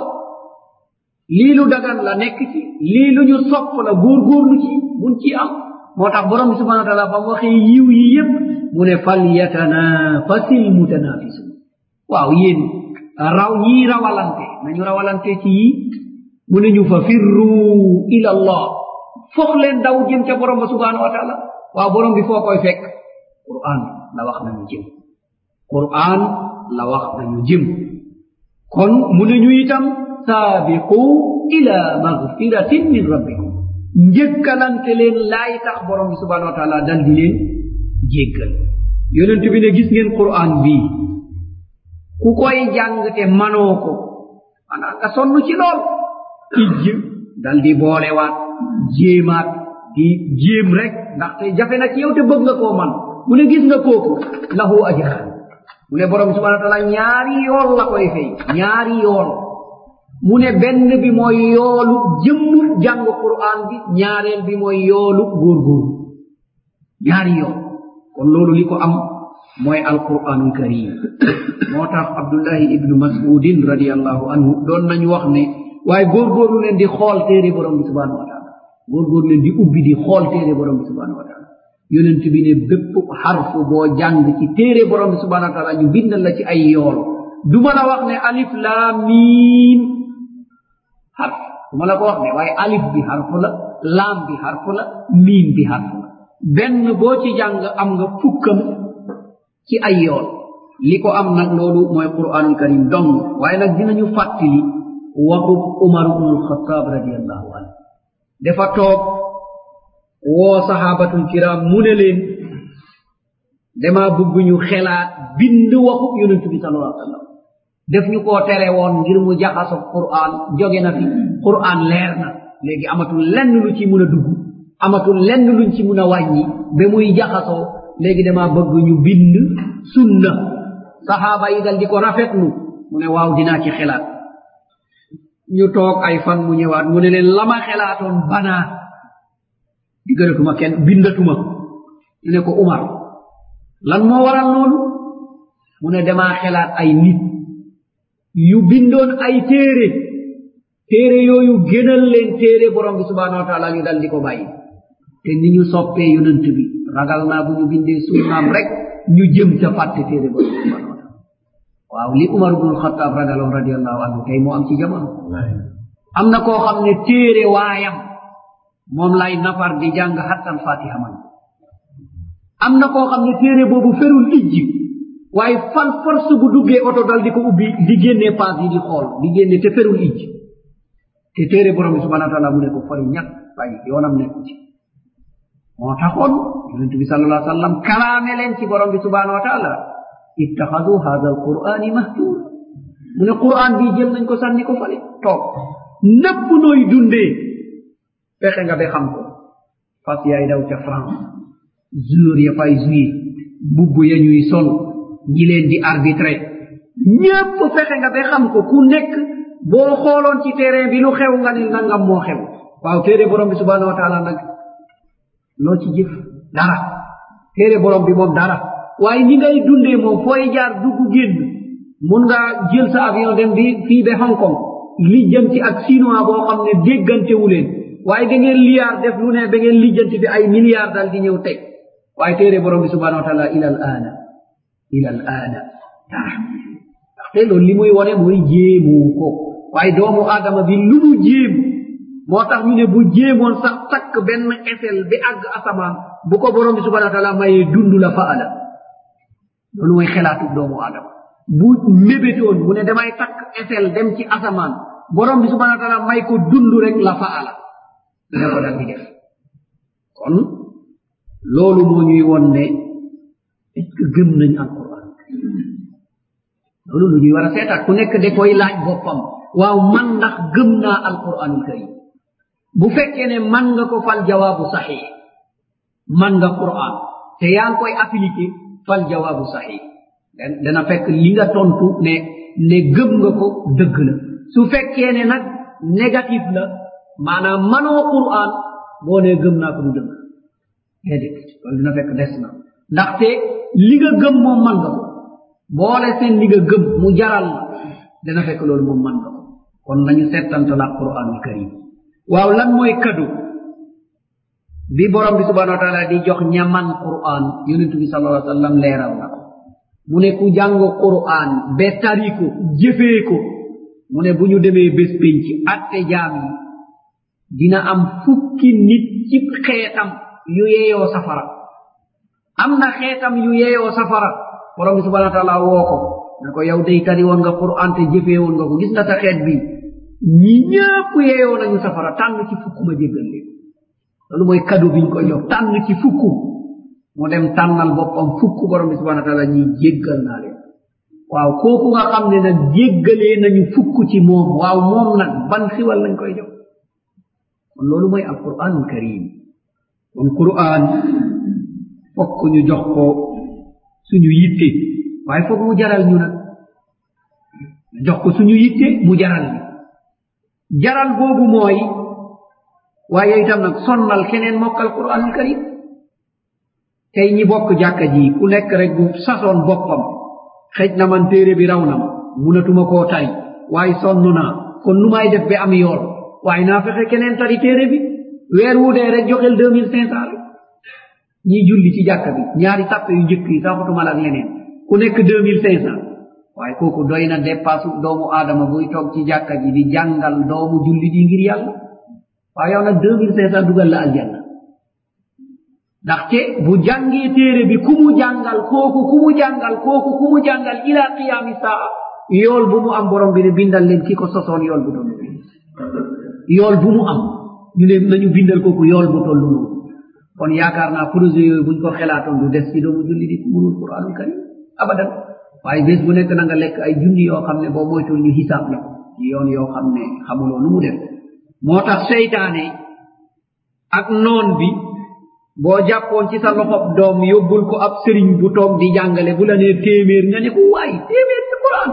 lii lu dagan la nekk ci lii lu ñu sopp la góorgóorlu ci mun ci am moo tax borom bi subhanahu wa taala ba mu waxee yiw yi yépp mu ne falyatanafasil mutanafisun waaw yéen raw ñii rawalante nañu rawalante ci yi mu ne ñu fa firru ila allah foog leen daw jëm ca borom ba subhanahu wa taala waaw borom bi foo koy fekk quran la wax nañu jëm quran la wax nañu jëm kon mu ne ñu itam saabiqu ila magfiratin min rabbikum njëkkalante leen laay tax borom bi subhanahu wa taala dal di leen jéggal yonent bi ne gis ngeen quran bii ku koy jàng te manoo ko maanaam nga sonn ci lool ijj dal di boolewaat jéemaat di jéem rek ndaxte jafe na ci yow te bëgg nga koo man mu ne gis nga kooku lahu ajran mu ne borom subhanahu wa taala ñaari yool la koy fay ñaari yool mu ne benn bi mooy yoolu jëmmu jàng quran bi ñaareel bi mooy yoolu góorgóor ñaari yool kon loolu li ko am mooy alquranul karim moo tax abdullahi ibnu mas'udin radiallahu anhu doon nañu wax ne waaye góorgóorlu leen di xool téere borom bi subhanahu wa taala góorgóorlu leen di ubbi di xool téere borom bi subhanahu wa taala yonent bi ne bépp xarfu boo jàng ci téere borom bi subhanahu wa taala ñu bindal la ci ay yool duma la wax ne alif laam miim harf duma la ko wax ne waaye alif bi harfu la laam bi harfu la miim bi harfu la benn boo ci jàng am nga fukkam ci ay yool li ko am nag loolu mooy quranul karim dong waaye nag dinañu fàttali waxu umar ibnu alxataab radiallahu anhu dafa toog woo sahabatul kiram mu ne leen dama bëgg ñu xelaat bind waxu yonent bi sallallahu alayhi wa sallam def ñu koo tere woon ngir mu jaxaso quran jóge na fi quran leer na léegi amatul lenn lu ci mun a dugg amatul lenn luñ ci mun a wàññi ba muy jaxasoo léegi dama bëgg ñu bind sunna sahaaba yi dal di ko rafetlu mu ne waaw dinaa ci xelaat ñu toog ay fan mu ñëwaat mu ne leen lama xelaatoon banaa diggalatuma kenn bindatuma ñu ne ko umar lan moo waral loolu mu ne damaa xelaat ay nit yu bindoon ay téere yooyu gënal leen téere borom bi subhanahu wa taala ñu dal di ko bàyyi te ni ñu soppee yonent bi ragal naa bu ñu bindee sunnaam rek ñu jëm ca fàtte téere borom bi subhanahu wa taala waaw li umar ibnu alxataab ragaloon radiallahu anhu tey moo am ci jamono am na koo xam ne téere waayam moom lay nafar di jàng hattan fatiha man am na koo xam ne téere boobu ferul ijji waaye fal force bu duggee oto dal di ko ubbi di génnee paas yi di xool di génne te ferul ijji te téere borom bi subhanahu wa taala mu ne ko fari ñàkk bàyyi yoonam nekku ci moo taxoon yonent bi sallallahu alayhi wa sallam kalaame leen ci borom bi subhanahu wa taala ittaxadu hada alqur'ani mahjura mu ne qur'an bii jël nañ ko sànni ko fale toog nëpp nooy dundee fexe nga ba xam ko fas yaay daw ca France joueur ya fay jouer bubb ya ñuy sol ñi leen di arbitrer ñépp fexe nga ba xam ko ku nekk boo xooloon ci terrain bi lu xew nga ne nangam moo xew waaw téere borom bi subhanahu wa taala nag loo ci jëf dara téere borom bi moom dara waaye ni ngay dundee moom fooy jaar dugg génn mun nga jël sa avion dem bi fii ba Hong Kong lijjanti ak chinois boo xam ne déggantewu leen waaye da ngeen liyaar def lu ne ba ngeen lijjanti bi ay milliards dal di ñëw teg waaye téere borom bi subhanahu wa taala ila al aana ila al aada dara ndaxte loolu li muy wone mooy jéemu ko waaye doomu aadama bi lu mu jéem moo tax ñu ne bu jéemoon sax takk benn esel bi àgg asamaan bu ko borom bi subhanahu wa taala mayee dund la faala loolu mooy xelaatu doomu aadama bu mébétoon mu ne damay takk esel dem ci asamaan borom bi subhanahu wa taala may ko dund rek la faala dina ko dal di def kon loolu moo ñuy won ne est ce que gëm nañ alquran loolu lu ñuy war a seetaat ku nekk de koy laaj boppam waaw man ndax gëm naa alquranul karim bu fekkee ne man nga ko fal jawaabu saxiix man nga quran te yaa ngi koy appliqué fal jawaabu saxiix dana fekk li nga tontu ne gëm nga ko dëgg la su fekkee ne nag négatif la maanaam manoo quran boo ne gëm naa ko du dëgg déedéet loolu dina fekk des na ndaxte li nga gëm moom man nga ko boole seen li nga gëm mu jaral la dana fekk loolu moom man nga ko kon nañu settante la quranul karim waaw lan mooy kado bi borom bi subhanahu wa taala di jox ñaman quran yonentu bi sallallahu alayhi wa sallam leeral na ko mu ne ku jàng quran be tari ko jëfee ko mu ne bu ñu demee bés pénc atte jaam yi dina am fukki nit ci xeetam yu yeeyoo safara am na xeetam yu yeeyoo safara borom bi subhanahu wa taala woo ko ne ko yow day tari woon nga quran te jëfee woon nga ko gis nga sa xeet bi ñi ñëpp yeeyoo nañu safara tànn ci fukk ma jéggal leen loolu mooy kado biñ ko jox tànn ci fukk mu dem tànnal boppam fukk borom bi subhanahu wa taala ñi jéggal naa leen waaw kooku nga xam ne nag jéggalee nañu fukk ci moom waaw moom nag ban xiwal lañ koy jox kon loolu mooy alquranul karim kon quran fokk ñu jox ko suñu yitte waaye fokk mu jaral ñu nag jox ko suñu yitte mu jaral ñu jaral boobu mooy waaye itam nag sonnal keneen mokkal quranul karim tey ñi bokk jàkka ji ku nekk rek bu sasoon boppam xëj na man téere bi raw na ma munatuma koo tari waaye sonn naa kon nu may def ba am yool waaye naa fexe keneen tari téere bi weer wu dee rek joxel 2500 rek ñi julli ci jàkka bi ñaari sàppe yu njëkk yi saxutuma la ak leneen ku nekk 2500 waaye kooku doy na dépasse doomu aadama buy toog ci jàkka ji di jàngal doomu julli di ngir yàlla waaye yow nag 2500 dugal la aljanna ndaxte bu jàngee téere bi ku mu jàngal kooku ku mu jàngal ila qiyaami saa yool bu mu am borom bi ne bindal leen ki ko sosoon yool bu toll yool bu mu am ñu ne nañu bindal kooku yool bu toll noonu kon yaakaar naa projet yooyu buñ ko xelaatoon du des ci doomu julli di munul quranul karim abadan waaye bés bu nekk na nga lekk ay junni yoo xam ne boo moytul ñu hisaab la ci yoon yoo xam ne xamuloo nu mu def moo tax seytaane ak noon bi boo jàppoon ci sa loxob doom yóbbul ko ab sëriñ bu toog di jàngale bu la nee téeméer nga ne ko waay téeméer ci quran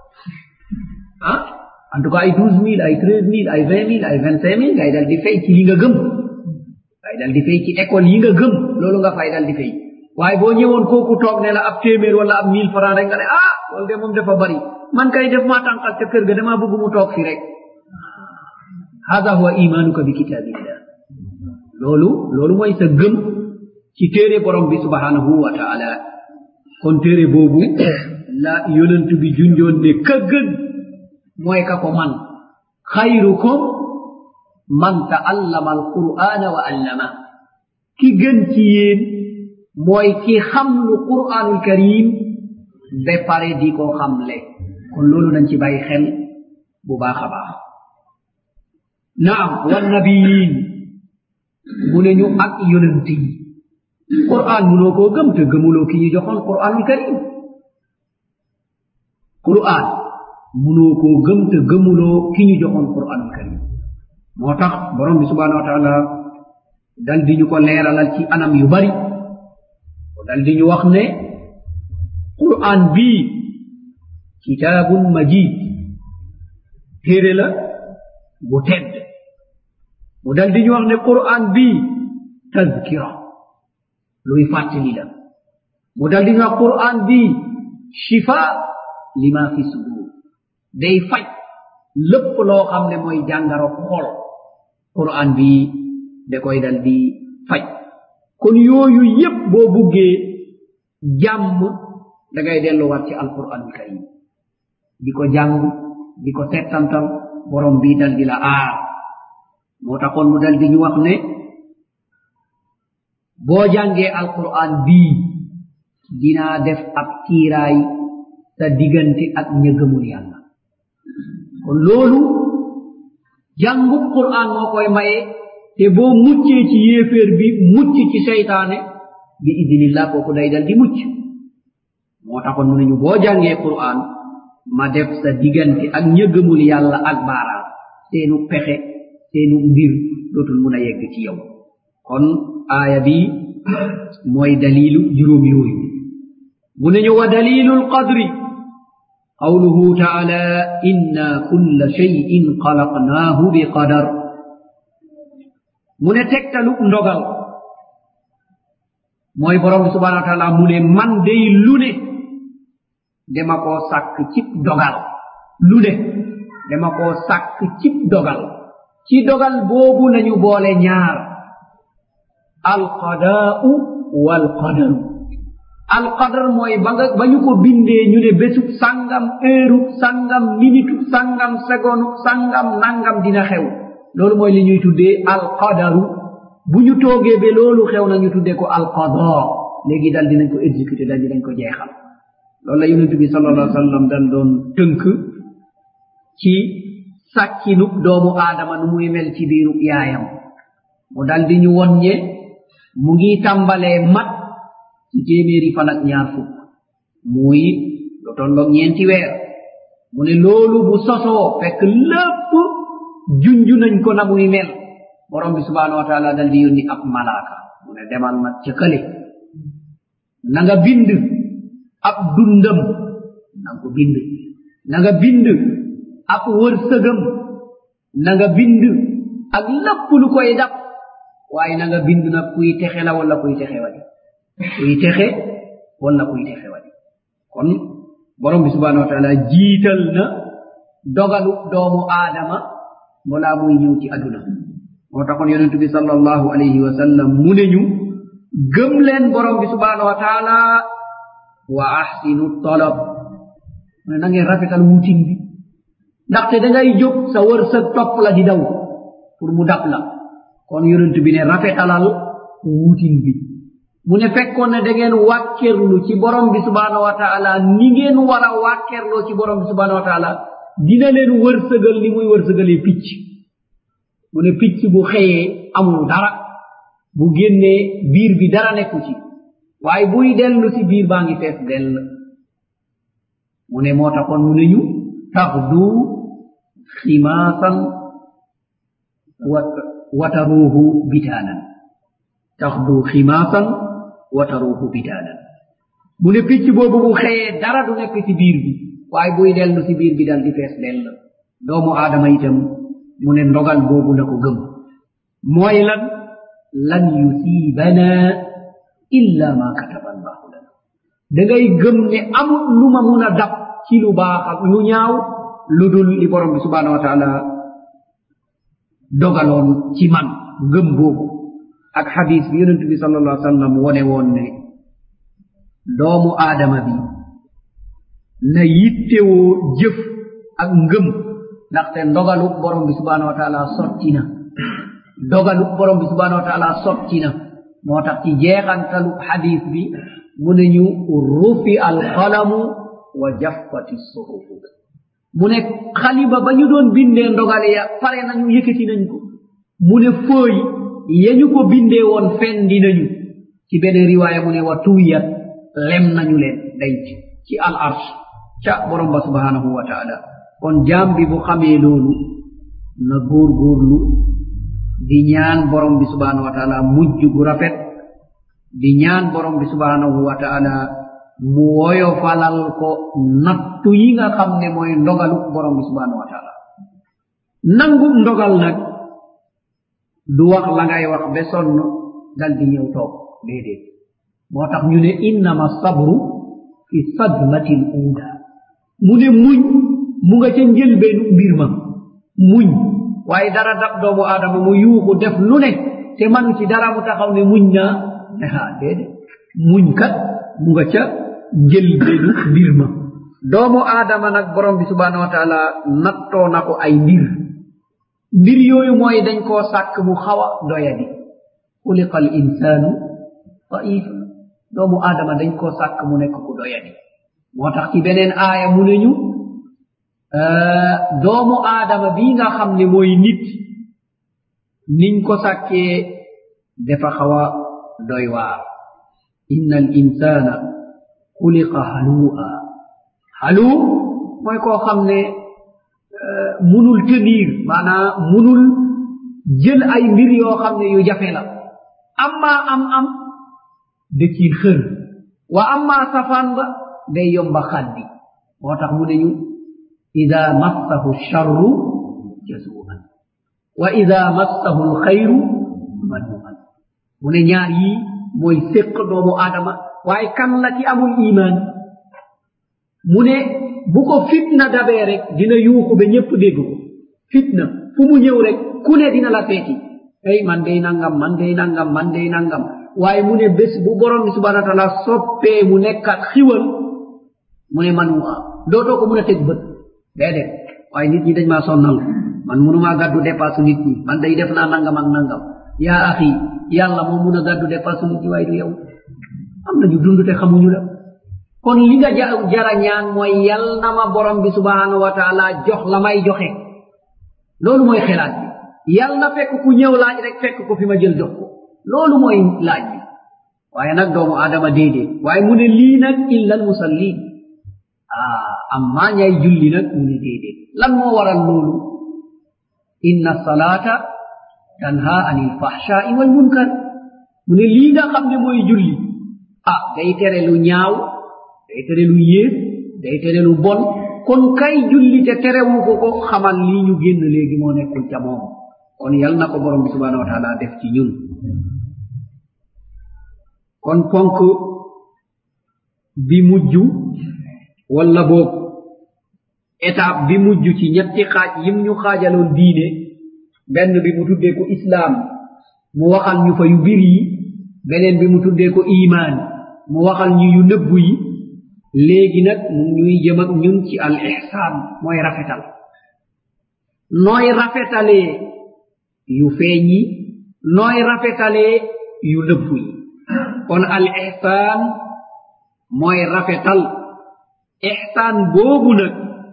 ah en tout cas ay 12000 ay 13000 ay 20000 ay 25000 ngay dal di fay ci li nga gëm ngay dal di fay ci école yi nga gëm loolu nga fay dal di fay waaye boo ñëwoon kooku toog ne la ab téeméer wala ab 1000 francs rek nga ne ah loolu de moom dafa bari man kay def maa tànqal ca kër ga damaa bëgg mu toog fi rek hada huwa imanuka bi kitabillah loolu mooy sa gëm ci téere borom bi subhanahu wa taala kon téere boobu la yonent bi junjoon ne ka gën mooy ka ko man xayrukum man taallama alqur'ana wa allama ki gën ci yéen mooy ki xam lu qur'anul karim ba pare di ko xamle kon loolu nañ ci bàyyi xel bu baax a baax naam wan nabiyin mu ne ñu ak yonent yi quran munoo koo gëm te gëmuloo ki ñu joxoon quranul karim quran munoo koo gëm te gëmuloo ki ñu joxoon quranul karim moo tax borom bi subhanahu wa taala dal di ñu ko leeralal ci anam yu bari dal di ñu wax ne quran bii kitaabun majid téere la bu tedd mu dal di ñu wax ne quran bii tazkira luy fàttali la mu dal di ñu wax quran bii shifa lima fi sudur day faj lépp loo xam ne mooy jàngaro xol quran bii da koy dal di faj kon yooyu yépp boo buggee jàmm da ngay delluwaat ci alquran karim diko jàng diko settantal borom bi dal di la aar moo taxoon mu dal di ñu wax ne boo jàngee alquran bii dinaa def ab kiiraay sa diggante ak ña gëmul yàlla kon loolu jàngu quran moo koy maye te boo muccee ci yéeféer bi mucc ci seytaane bi idinillah kooku day dal di mucc moo taxoon mu nañu boo jàngee quran ma def sa diggante ak ña gëmul yàlla ak baaraam seenu pexe seenu mbir dootul mun a yegg ci yow kon aaya bi mooy dalilu juróom yooyu mu nañu wa dalilul qadri qawluhu taala inna kulla shay'in khalaqnaahu bi qadar mu ne tegtalu ndogal mooy borom bi subhanahu wa taala mu ne man day lu ne dama koo sàkk cib dogal lu ne dama koo sàkk cib dogal ci dogal boobu nañu boole ñaar alqadaa'u walqadaru alqadar mooy ba ñu ko bindee ñu ne bésub sangam heure sangam minute sangam seconde sangam nangam dina xew loolu mooy li ñuy tuddee alqadaru bu ñu toogee ba loolu xew na ñu tuddee ko alqada léegi dal dinañ ko exécuter dal dinañ ko jeexal loolu la yonent bi sallallahu alayhi wa sallam dal doon tënk ci sàkkinub doomu aadama nu muy mel ci biiru yaayam mu dal di ñu wonñe mu ngi tàmbalee mat ci téeméeri fan ak ñaar fukk muy lu tolloog ñeenti weer mu ne loolu bu sosoo fekk lépp junju nañ ko na muy mel borom bi subhanahu wa taala dal di yónni ab malaaka mu ne demal nag ca kële na nga bind ab dundam na nga ko bind na nga bind ab wërsëgam na nga bind ak lépp lu koy dab waaye na nga bind nag kuy texe la wala kuy texe wadi kuy texe wala kuy texe wadi kon borom bi subhanahu wa taala jiital na dogalu doomu aadama balaa muy ñëw ci aduna moo taxoon yonent bi sallallahu alayhi wa sallam mu ne ñu gëm leen borom bi subhanahu wa taala wa ahsinu talab mu ne na ngeen rafetal wutin bi ndaxte da ngay jóg sa wërsëg topp la di daw pour mu dab la kon yonent bi ne rafetalal wutin bi mu ne fekkoon ne da ngeen wàkkerlu ci borom bi subhanahu wa taala ni ngeen war a wàkkerloo ci borom bi subhanahu wa taala dina leen wërsëgal ni muy wërsëgalee picc mu ne picc bu xëyee amul dara bu génnee biir bi dara nekku ci waaye buy dellu ci biir baa ngi fees dell mu ne moo taxoon mu ne ñu taxdu ximaasan wataruuhu bitaanan taxdu ximaasan wataruuhu bitaanan mu ne picc boobu bu xëyee dara du nekk ci biir bi waaye buy dellu ci biir bi dal di fees dell doomu aadama itam mu ne ndogal boobu na ko gëm mooy lan yusiibana illa ma kataba allahu lana da ngay gëm ne amul lu ma mun a dab ci lu baax ak lu ñaaw lu dul li borom bi subhanahu wa taala dogaloon ci man gëm boobu ak xadis bi yonent bi sallallahu alayhi wa sallam wone woon ne doomu aadama bi na yittewoo jëf ak ngëm ndaxte ndogalu borom bi subhanahu wa taala sotti na dogalu borom bi subhanahu wa taala sotti na moo tax ci jeexantalu xadis bi mu ne ñu rufi alqalamu wa jaffati suhufu mu ne xaliba ba ñu doon bindee ndogale ya pare nañu yëkkati nañ ko mu ne fooy ya ñu ko bindee woon fendi nañu ci beneen riwaaya mu ne wa tuwiyat lem nañu leen denc ci al arsh ca borom ba subhanahu wa taala kon jaam bi bu xamee loolu na góorgóorlu di ñaan borom bi subhanahu wa taala mujj gu rafet di ñaan borom bi subhanahu wa taala mu woyofalal ko nattu yi nga xam ne mooy ndogalu borom bi subhanahu wa taala nangu ndogal nag du wax la ngay wax ba sonn dal di ñëw toog déedéet moo tax ñu ne innama sabru fi sadmati l uula mu ne muñ mu nga ca njëlbeenu mbir ma muñ waaye dara dab doomu aadama mu yuuxu def lu ne te manu ci dara mu taxaw ne muñ naa déedéet muñ kat mu nga ca jël benu mbir ma doomu aadama nag borom bi subhanahu wa taala nattoo na ko ay mbir yooyu mooy dañ koo sàkk mu xaw a doyadi xuliqa al insaanu daifa doomu aadama dañ koo sàkk mu nekk ku doyadi moo tax ci beneen aaya mu ne ñu doomu aadama bii nga xam ne mooy nit niñ ko sàkkee dafa xaw a doy waar inna al insana xuliqa halua halu mooy koo xam ne munul tenir maanaam munul jël ay mbir yoo xam ne yu jafe la amma am da ciy xër wa amma safaan ba day yomba xaddi moo tax mu ne ñu ida massahu charru jazuan wa ida massahu alxayru manuan mu ne ñaar yi mooy séq doomu aadama waaye kan la ci amul iman mu ne bu ko fitna dabee rek dina yuuxu ba ñépp dégg ko fitna fu mu ñëw rek ku ne dina la seeti ay man day nangam man day nangam man day nangam waaye mu ne bés bu borom bi subhanahu wa taala soppee mu nekkat xiwal mu ne man dootoo ko mun a teg bët déedéet waaye nit ñi dañ maa sonnal man munumaa gàddu dépasse nit ñi man day def naa nangam ak nangam yaa axi yàlla moo mun a gàddu dépasse nit ñi waaye du yow am nañu dund te xamuñu la kon li nga jara ñaan mooy yal na ma borom bi subhanahu wa taala jox la may joxe loolu mooy xelaat bi yal na fekk ku ñëw laaj rek fekk ko fi ma jël jox ko loolu mooy laaj bi waaye nag doomu aadama déedéet waaye mu ne lii nag illa al musallin amma ñay julli nag mu ne déedéet lan moo waral loolu inna salata tanha anil fahshai wal munkar mu ne lii nga xam ne mooy julli day tere lu ñaaw day tere lu yées day tere lu bon kon kay julli te terewu ko xamal lii ñu génn léegi moo nekkul ca moom kon yal na ko borom bi subhanahu wa taala def ci ñun kon ponk bi mujj walla boog étape bi mujj ci ñetti xaaj yim ñu xaajaloon diine benn bi mu tuddee ko islaam mu waxal ñu fa yu bir yi beneen bi mu tuddee ko iman mu waxal ñu yu nëbbu yi léegi nag mu ñuy jëm ak ñun ci al ihsaan mooy rafetal nooy rafetalee yu feeñ yi nooy rafetalee yu nëbbu yi kon al ihsaan mooy rafetal ihsaan boobu nag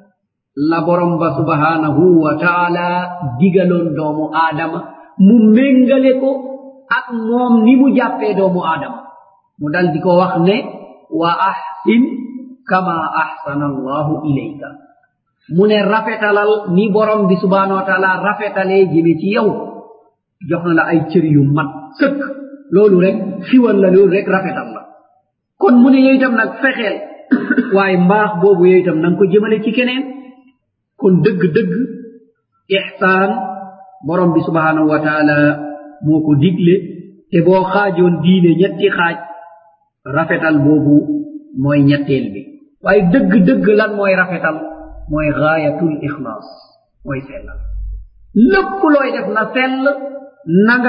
la borom ba subhanahu wa taala digaloon doomu aadama mu méngale ko ak moom ni mu jàppee doomu aadama mu dal di ko wax ne wa ahsin kama ahsana allahu ilayka mu ne rafetalal ni borom bi subhanahu wa taala rafetalee jëme ci yow jox na la ay cër yu mat sëkk loolu rek xiwal la loolu rek rafetal la kon mu ne yow itam nag fexeel waaye mbaax boobu yow itam na nga ko jëmale ci keneen kon dëgg-dëgg ihsaan borom bi subhanahu wa taala moo ko digle te boo xaajoon diine ñetti xaaj rafetal boobu mooy ñetteel bi waaye dëgg-dëgg lan mooy rafetal mooy gaayatul ixlaas mooy sellal lépp looy def na sell na nga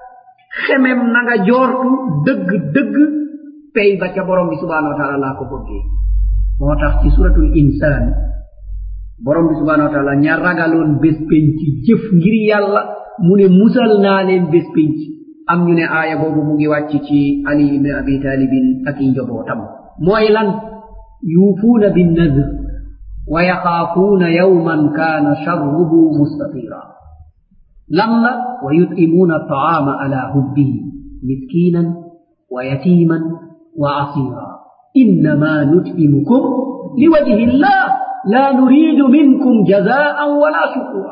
xemem na nga joortu dëgg-dëgg pay ba ca borom bi subhanahu wa taala laa ko bëggee moo tax ci suratul insaan borom bi subhanahu wa taala ña ragaloon bés penc jëf ngir yàlla mu ne musal naa leen bés penc am ñu ne aaya boobu mu ngi wàcc ci ali ibn abi talibin ak i njobootam mooy lan yuufuuna binnadr wa yaxaafuuna yawman kaana sharruhu mustatira lan la wa yut'imuuna ataama ala hubbihi miskinan wa yatiman wa asira innama nut'imukum liwajhi llah la nuridu minkum jazaan wala shukura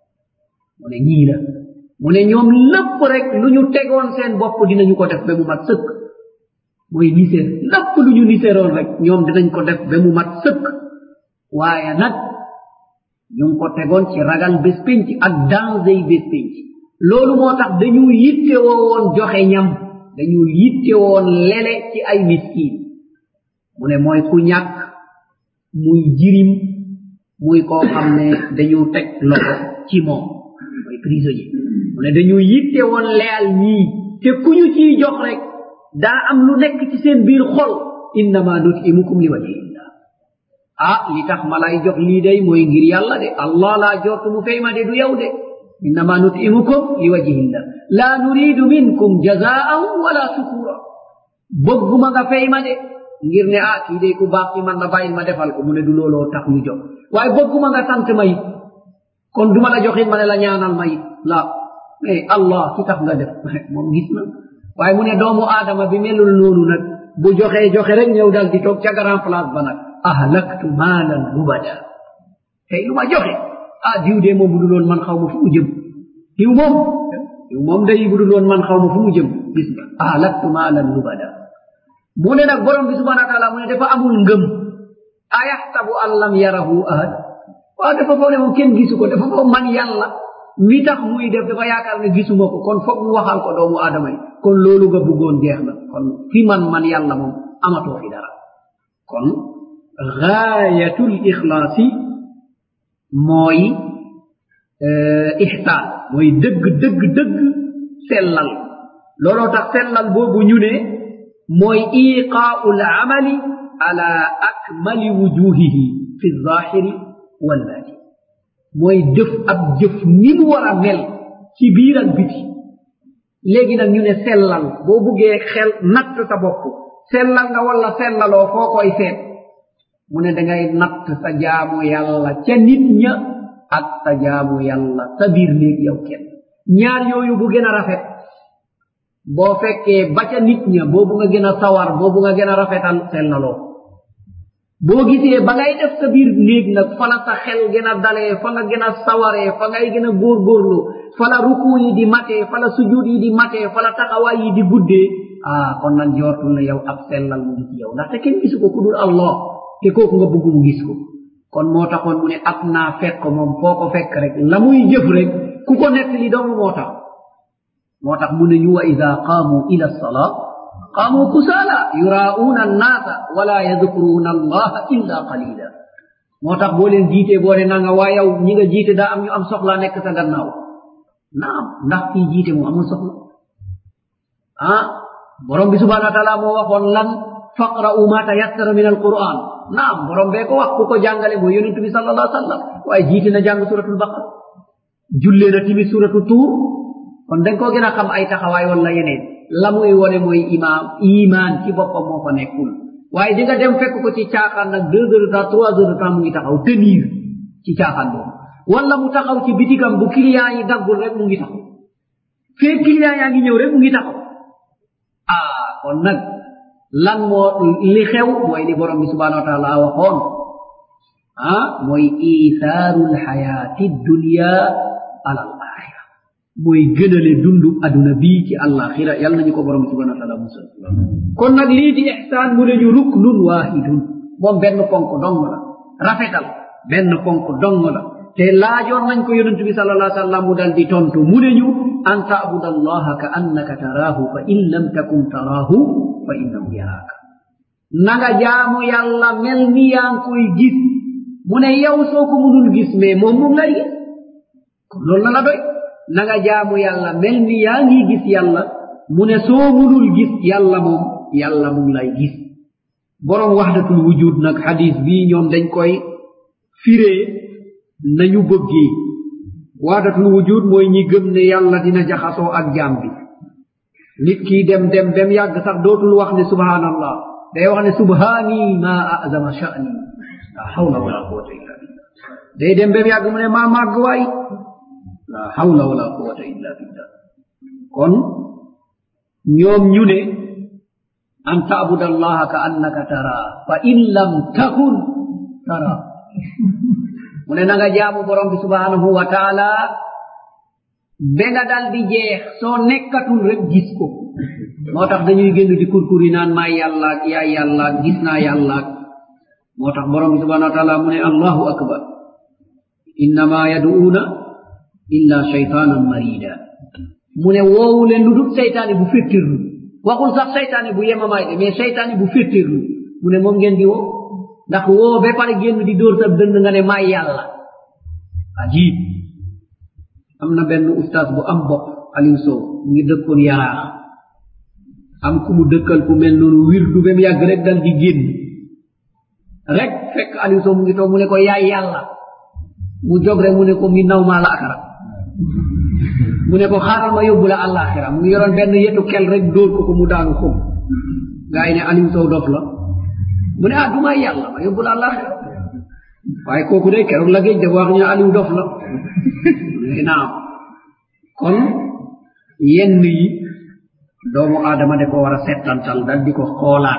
mu ne ñii la mu ne ñoom lépp rek lu ñu tegoon seen bopp dinañu ko def ba mu mat sëkk mooy niseer lépp lu ñu niseeroon rek ñoom dinañ ko def ba mu mat sëkk waaye nag ñu ngi ko tegoon ci ragal bés pénc ak danger yi bés pénc loolu moo tax dañu yitte woon joxe ñam dañu yitte woon lele ci ay miskiin mu ne mooy ku ñàkk muy jirim muy koo xam ne dañu teg loxo ci moom mooy prisonnier mu ne dañu yitte woon leyal ñii te ku ñu ciy jox rek daa am lu nekk ci seen biir xol innama nutimukum li wajhillah li tax malay jox li day moy ngir yalla de allah la jortu mu fay ma de du yow de innama nutimukum li wajhillah la nuridu minkum jazaan wala shukura bëgguma nga fay ma de ngir ne ki de ku baax ci man la bayil ma defal ko mu ne du lolo tax ñu jox waye bëgguma nga sant may kon duma la joxit ma ne la ñaanal may la mais allah ki tax nga def mom gis na waye mu ne doomu adama bi melul nonu nak bu joxe rek ñew dal di tok ca grand place ba nak ahlaktu malan rubada tay luma joxe diw de mom budul won man xawma fu mu jëm diw mom day budul won man xawma fu mu jëm gis nga ahlaktu malan rubada mu ne nak borom bi subhanahu wa ta'ala mu ne dafa amul ngëm ayahtabu an lam yarahu ahad wa dafa fo ne mom ken gisuko dafa fo man yalla mi tax muy def dafa yaakar ne gisuma ko kon fokk mu waxal ko doomu adama yi kon lolu nga bëggoon jeex na kon fi man yalla mom amato fi dara kon ghayatul ikhlasi moy ihsan moy deug selal lolo tax selal bobu ñu ne moy iqa'ul amali ala akmali wujuhihi fi adh-dhahiri wal batin moy def ab jëf ni mu wara mel ci biir ak biti legi nak ñu ne selal bo bëgge xel natt sa bopp selal nga wala selalo fokoy fet mu ne da ngay natt sa jaamu yalla ca nit ña ak sa jaamu yalla sa biir neeg yow kenn ñaar yoyu bu gëna rafet bo fekke ba ca nit ña bobu nga gëna sawar bobu nga gëna rafetal selalo bo gisee ba ngay def sa biir neeg nak fa la sa xel gëna dalé fa nga gëna sawaré fa ngay gëna gorlu fa la ruku yi di maté fa la sujud yi di maté fa la taxaway yi di guddé kon nan jortul na yow ab selal mu ngi ci yow ndax te kenn gisuko ku dul allah te koku nga bëgg mu gis ko kon mo taxone mu ne apna fekk ko mom foko fekk rek lamuy jëf rek ku ko netti li doomu motax mu ne ñu wa idha qamu ila as-salat qamu kusala yura'una an-nasa wala yadhkuruna allaha illa qalila motax bo len jité bo ne nga wa yow ñi nga jité da am ñu am soxla nek sa gannaaw naam ndax ki jité mu amul soxla borom bi subhanahu wa ta'ala mo waxon lan faqra'u ma tayassara min al-quran naam borom be ko wax ku ko jangale mo yonent bi sallallahu alaihi wasallam way jité na jang suratul baqara julle na timi suratul tur kon dañ ko gëna xam ay taxaway wala yeneen lamuy woné moy iman ci bopam mo fa nekkul waye di nga dem fekk ko ci tiaxan nak 2 heures temps 3 heures de temps mu ngi taxaw tenir ci tiaxan do wala mu taxaw ci bitigam bu client yi dagul rek mu ngi taxaw fe client ya ngi ñew rek mu ngi taxaw kon nak lan mo li xew moy li borom bi subhanahu wa ta'ala waxon moy itharul hayatid dunya ala al-akhirah moy gënale dundu aduna bi ci al-akhirah yalla nañu ko borom subhanahu wa ta'ala musal kon nak li di ihsan mu lañu ruknun wahidun mom benn ponk dong la rafetal benn ponk dong la te laajoon nañ ko yonent bi sallallahu alaihi wasallam mu dal di tontu mu lañu an ta'budallaha ka annaka tarahu fa in lam takun tarahu fa innahu yaraka naga jaamu yalla melni yang koy gis mu ne yow soko munul gis mais mom mu lay gis kon loolu la doy naga jaamu yalla melni yaangi gis yalla mu ne so munul gis yalla mum lay gis borom wahdatul wujud nak hadith bi ñom dañ koy firé nañu bëggé wahdatul wujud moy ñi gëm ne yalla dina jaxaso ak jaam bi nit ki dem yag sax dootul wax ne subhanallah day wax ne subhani ma a'zama sha'ni la hawla wala quwwata illa billah day dem yag mu ne ma mag way la hawla wala quwwata illa billah kon ñoom ñu ne an ta'budallaha ka annaka tara fa in lam takun tara mu ne nga jaamu borom bi subhanahu wa ta'ala be nga dal di jeex so nekkatul rek gis ko motax dañuy gënd di kurkuri naan ma yalla ak ya yalla gis na yalla motax borom subhanahu wa ta'ala mu ne allahu akbar inma yad'una illa shaytanan marida mu ne woowu leen lu dul seytaane bu fettirlu waxul sax seytaane bu yemamaay de mais seytaane bu fettirlu mu ne moom ngeen di woo ndax woo ba pare génn di dóor sa dënd nga ne maay yàlla ajib am na benn ustaas bu am bopp Aliou Sow mu ngi dëkkoon yaraax am ku mu dëkkal ku mel noonu wirdu bem yàgg rek dal di génn rek fekk Aliou Sow mu ngi toog mu ne ko yaay yàlla mu jog rek mu ne ko mi naw maa la akara mu ne ko xaaral ma yóbbu la àllaaxira mu ngi yoroon benn yetu kel rek dóor ko ko mu daanu xum gaa yi ne Aliou Sow dof la mu ne du may yàlla ma yóbbu la àllaaxira waaye kooku de keroog la géej de wax ñu Aliou dof la naam kon yenn yi doomu aadama de ko war a settantal dal di ko xoolaat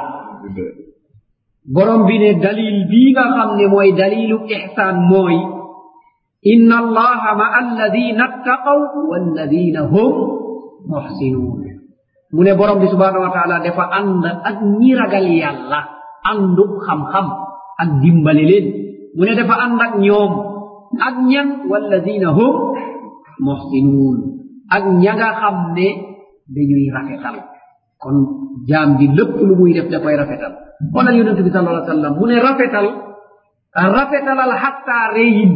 borom bi ne dalil bii nga xam ne mooy dalilu ihsaan mooy inna allaha ma alladina attaqaw walladina hum muhsinuun mu ne borom bi subhanahu wa taala dafa ànd ak ñi ragal yàlla àndu xam-xam ak dimbale leen mu ne dafa ànd ak ñoom ak ñan walladina hum muhsinuun ak ña nga xam ne dañuy rafetal kon jaam bi lépp lu muy def da koy rafetal wala yonent bi sallallahu alayhi wasallam mu ne rafetalal hatta reyin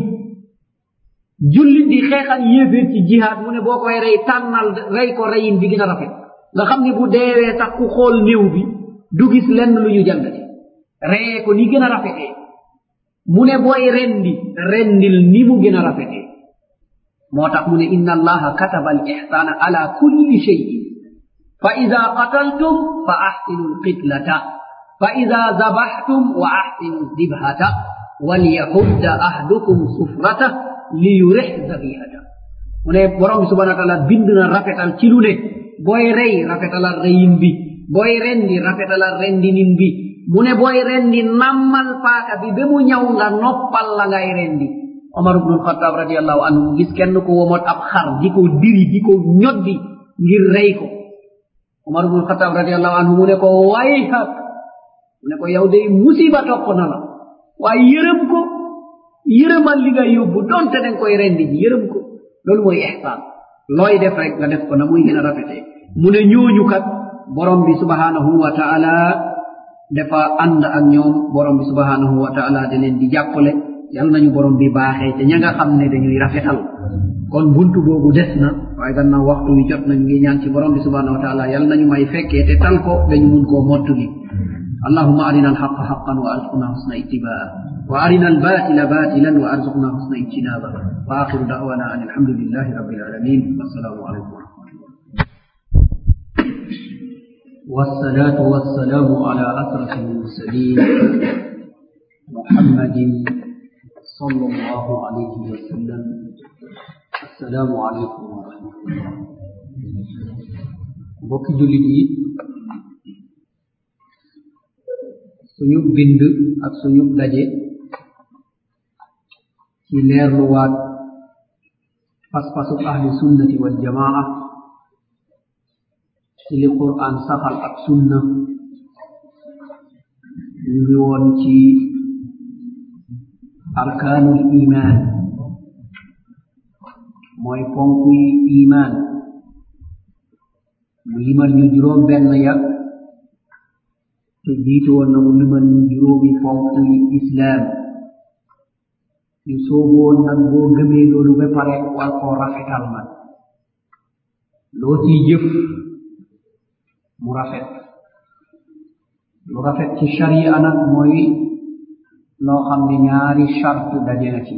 jullit di xeexal yéeféer ci jihaad mu ne boo koy rey tànnal rey ko reyin bi gën a rafet nga xam ne bu deewee sax ku xool néew bi du gis lenn lu ñu jàngate reyee ko ni gën a rafetee mu ne booy rendil ni mu gën a rafetee moo tax mu ne inna allaha kataba al ihsana ala kulli shay'in fa ida qataltum fa ahsinu alqitlata fa ida zabahtum wa ahsinu dibhata walyahudda ahdukum sufrata liyurih zabihata mu ne borom bi subhanahu wa taala bind na rafetal ci lu ne booy rey rafetalal reyin bi booy rendi rafetalal rendinin bi mu ne booy rendi nammal paaka bi ba mu ñaw nga noppal la ngay rendi Omar ibn al-Khattab radiyallahu anhu mu gis kenn ko womot ab xar di ko diri di ko ñoddi ngir rey ko Omar ibn al-Khattab radiyallahu anhu mu ne ko wayhak mu ne ko yow day musiba topp na la waaye yërëm ko yërëmal li nga yóbbu donte danga koy rendi ji yërëm ko loolu mooy ihsaan looy def rek nga def ko na muy gën a rafetee mu ne ñooñu kat borom bi subhanahu wa taala dafa ànd ak ñoom borom bi subhanahu wa taala da leen di jàppale yal nañu borom bi baaxee te ña nga xam ne dañuy rafetal kon buntu boobu des na waaye gannaaw waxtu wi jot nañu ngi ñaan ci borom bi subhanahu wa taala yal nañu may fekkee te tal ko dañu mun koo mottuli اللهم أرنا الحق حقا وارزقنا حسن اتباعه وأرنا الباطل باطلا وارزقنا حسن اجتنابه وآخر دعوانا أن الحمد لله رب العالمين والسلام عليكم ورحمة الله والصلاة والسلام على أشرف المرسلين محمد صلى الله عليه وسلم السلام عليكم ورحمة الله mbokki jullit yi suñu bind ak suñu daje ci leerluwaat pas-pasu ahli sunnati wal jamaa ci li Qur'an saxal ak sunna ñu ngi woon ci arkaanul iman mooy ponkuy iman mu limal ñu juróom benn ya te jiitu woon na mu limal ñu juróomi ponkuy islam ñu sooboon nag boo gëmee loolu ba pare war koo rafetal nag loo ciy jëf mu rafet lu rafet ci sharia nag mooy loo xam ne ñaari charte daje na ci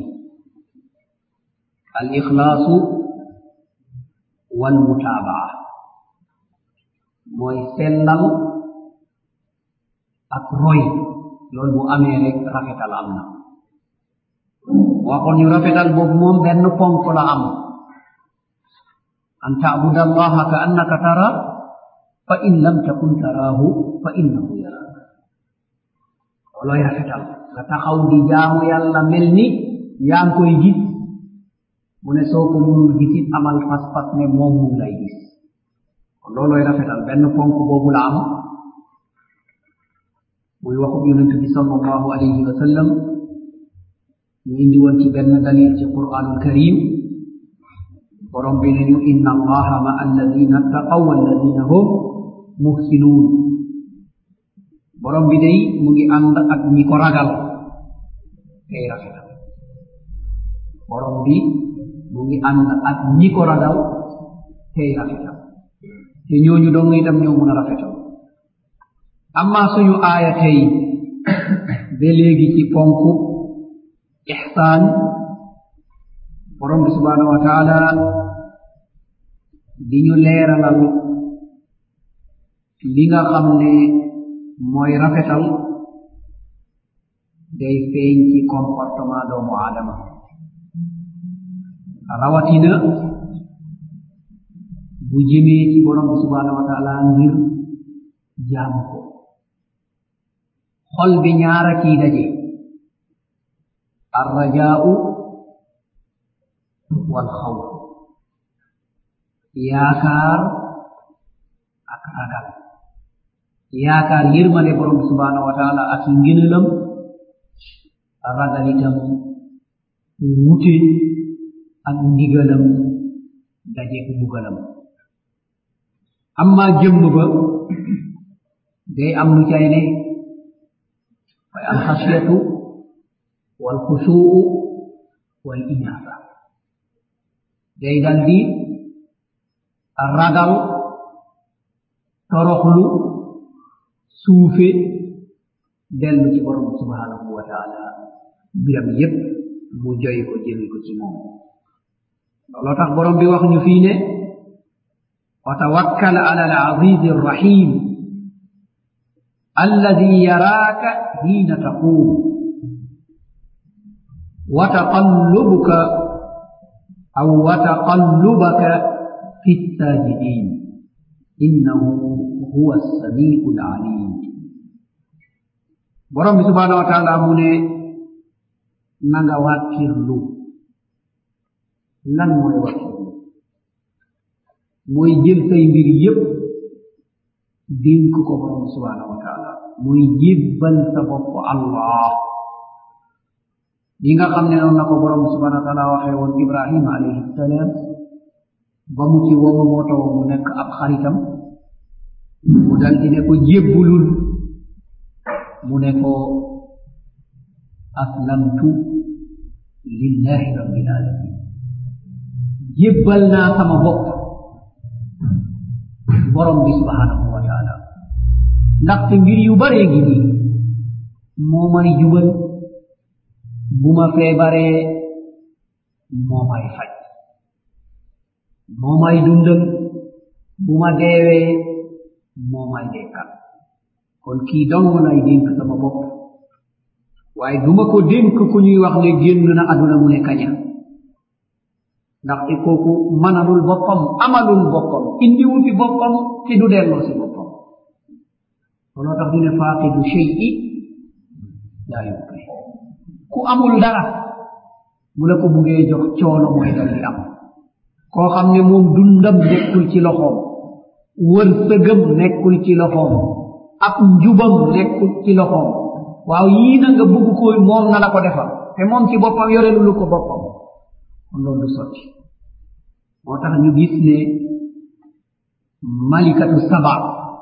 al ixlaasu wal mutaabaa mooy sellal ak roy loolu bu amee rek rafetal am na waxoon ñu rafetal boobu moom benn ponk la am an taabuda allaha ka annaka tara fa in lam takun taraahu fa innahu yaraak loolooy rafetal nga taxaw di jaamu yàlla mel ni yaa ngi koy gis mu ne soo ko mënul gisit amal pas-pas ne moom mu lay gis kon loolooy rafetal benn ponk boobu la am muy waxub yonent bi sallallahu alayhi wa sallam ñu indi woon ci benn dalil ci qur'anul karim borom bi ne ñu inna allaha ma alladina taqaw walladina hum muhsinuun borom bi day mu ngi ànd ak ñi ko ragal tey rafetal borom bi mu ngi ànd ak ñi ko ragal tey rafetal te ñooñu dong itam ñoo mën a rafetal amma suñu aaya tey ba léegi ci ponku ihsaan borom bi subhanahu wa taala di ñu leeralal li nga xam ne mooy rafetal day feeñ ci comportement doomu aadama rawatina bu jëmee ci borom bi subhanahu wa taala ngir jaamu ko xol bi ñaara ciy daje arrajaau wal xawf yaakaar ak ragal yaakaar yërmande borom bi subhanahu wa taala ak ngëneelam ragal itam wute ak ndigalam dajeek mbugalam amma jëmm ba day am lu cay ne way alxasiyatu wal xusuu wal inaaba day dal di ragal toroxlu suufe dellu ci borom subhanahu wa taala biram yépp mu joy ko jëmi ko ci moom looloo tax borom bi wax ñu fii ne wa tawakkal ala al aziz arrahim alladi yaraaka hiina taquum wa taqallubuka aw wa taqallubaka fi الساجدين إنه هو السميع العليم borom bi subhanahu wa taala mu ne nanga wàkkirlu lan mooy wàkkirlu mooy jël say mbir yépp dénk ko borom bi subhanahu wa taala mooy jébbal sa bopp Allah li nga xam ne noonu la ko borom bi subhanahu wa taala waxee woon Ibrahima alayhi salaam ba mu ci woo moo taw mu nekk ab xaritam mu dal di ne ko jébbulul mu ne ko aslamtu lillahi rabbil alamin jébbal naa sama bopp borom bi subhanahu wa taala ndaxte mbir yu baree ngi nii moo may jubal bu ma feebaree moo may faj moo may dundal bu ma deewee moo may dekkal kon kii dong lay dénk sama bopp waaye duma ko dénk ku ñuy wax ne génn na aduna mu ne kaña ndaxte kooku manalul boppam amalul boppam indiwul fi boppam te du delloo si boppam looloo tax ñu ne faaqidu shay'i laa yuqi ku amul dara bu la ko buggee jox coono mooy dal di am koo xam ne moom dundam nekkul ci loxoom wërsëgam nekkul ci loxoom ab njubam nekkul ci loxoom waaw yii na nga bugg ko moom na la ko defal te moom ci boppam yorelu lu ko boppam kon loolu du sotti moo tax ñu gis ne malikatu saba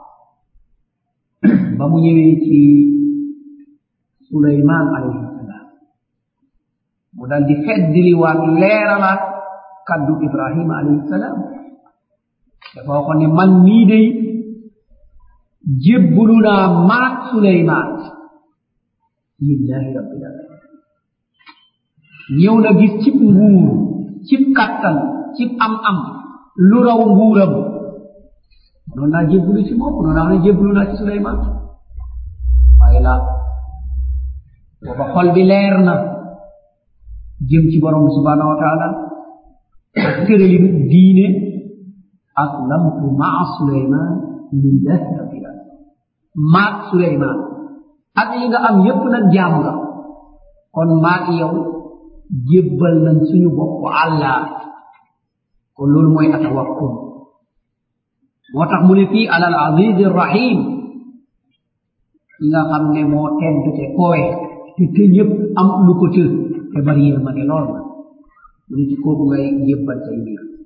ba mu ñëwee ci Suleymaan alayhi salaam mu dal di feddiliwaat leeralaat kaddu Ibrahima alayhi salaam dafa waxoon ne man nii day jébbulu naa maat Suleymaan lillahi rabbil alamin ñëw na gis cib nguur cib kattan cib am lu raw nguuram noonu naa jébbulu ci moom noonu naa ne jébbulu naa ci Suleymaan waaye laa booba xol bi leer na jëm ci borom bi subhanahu wa taala ak tëralinu diine aslamtu maa Suleymaan lillahi rabbil alamin maat Suleymaan ak yi nga am yépp nag jaam nga kon maat yow jébbal nañ suñu bopp Allah kon loolu mooy atawakkul moo tax mu ne fii alal aziz rahim yi nga xam ne moo tedd te kowe te ñëpp am lu ko të te bari yërmande lool na mu ne ci kooku ngay jébbal say mbir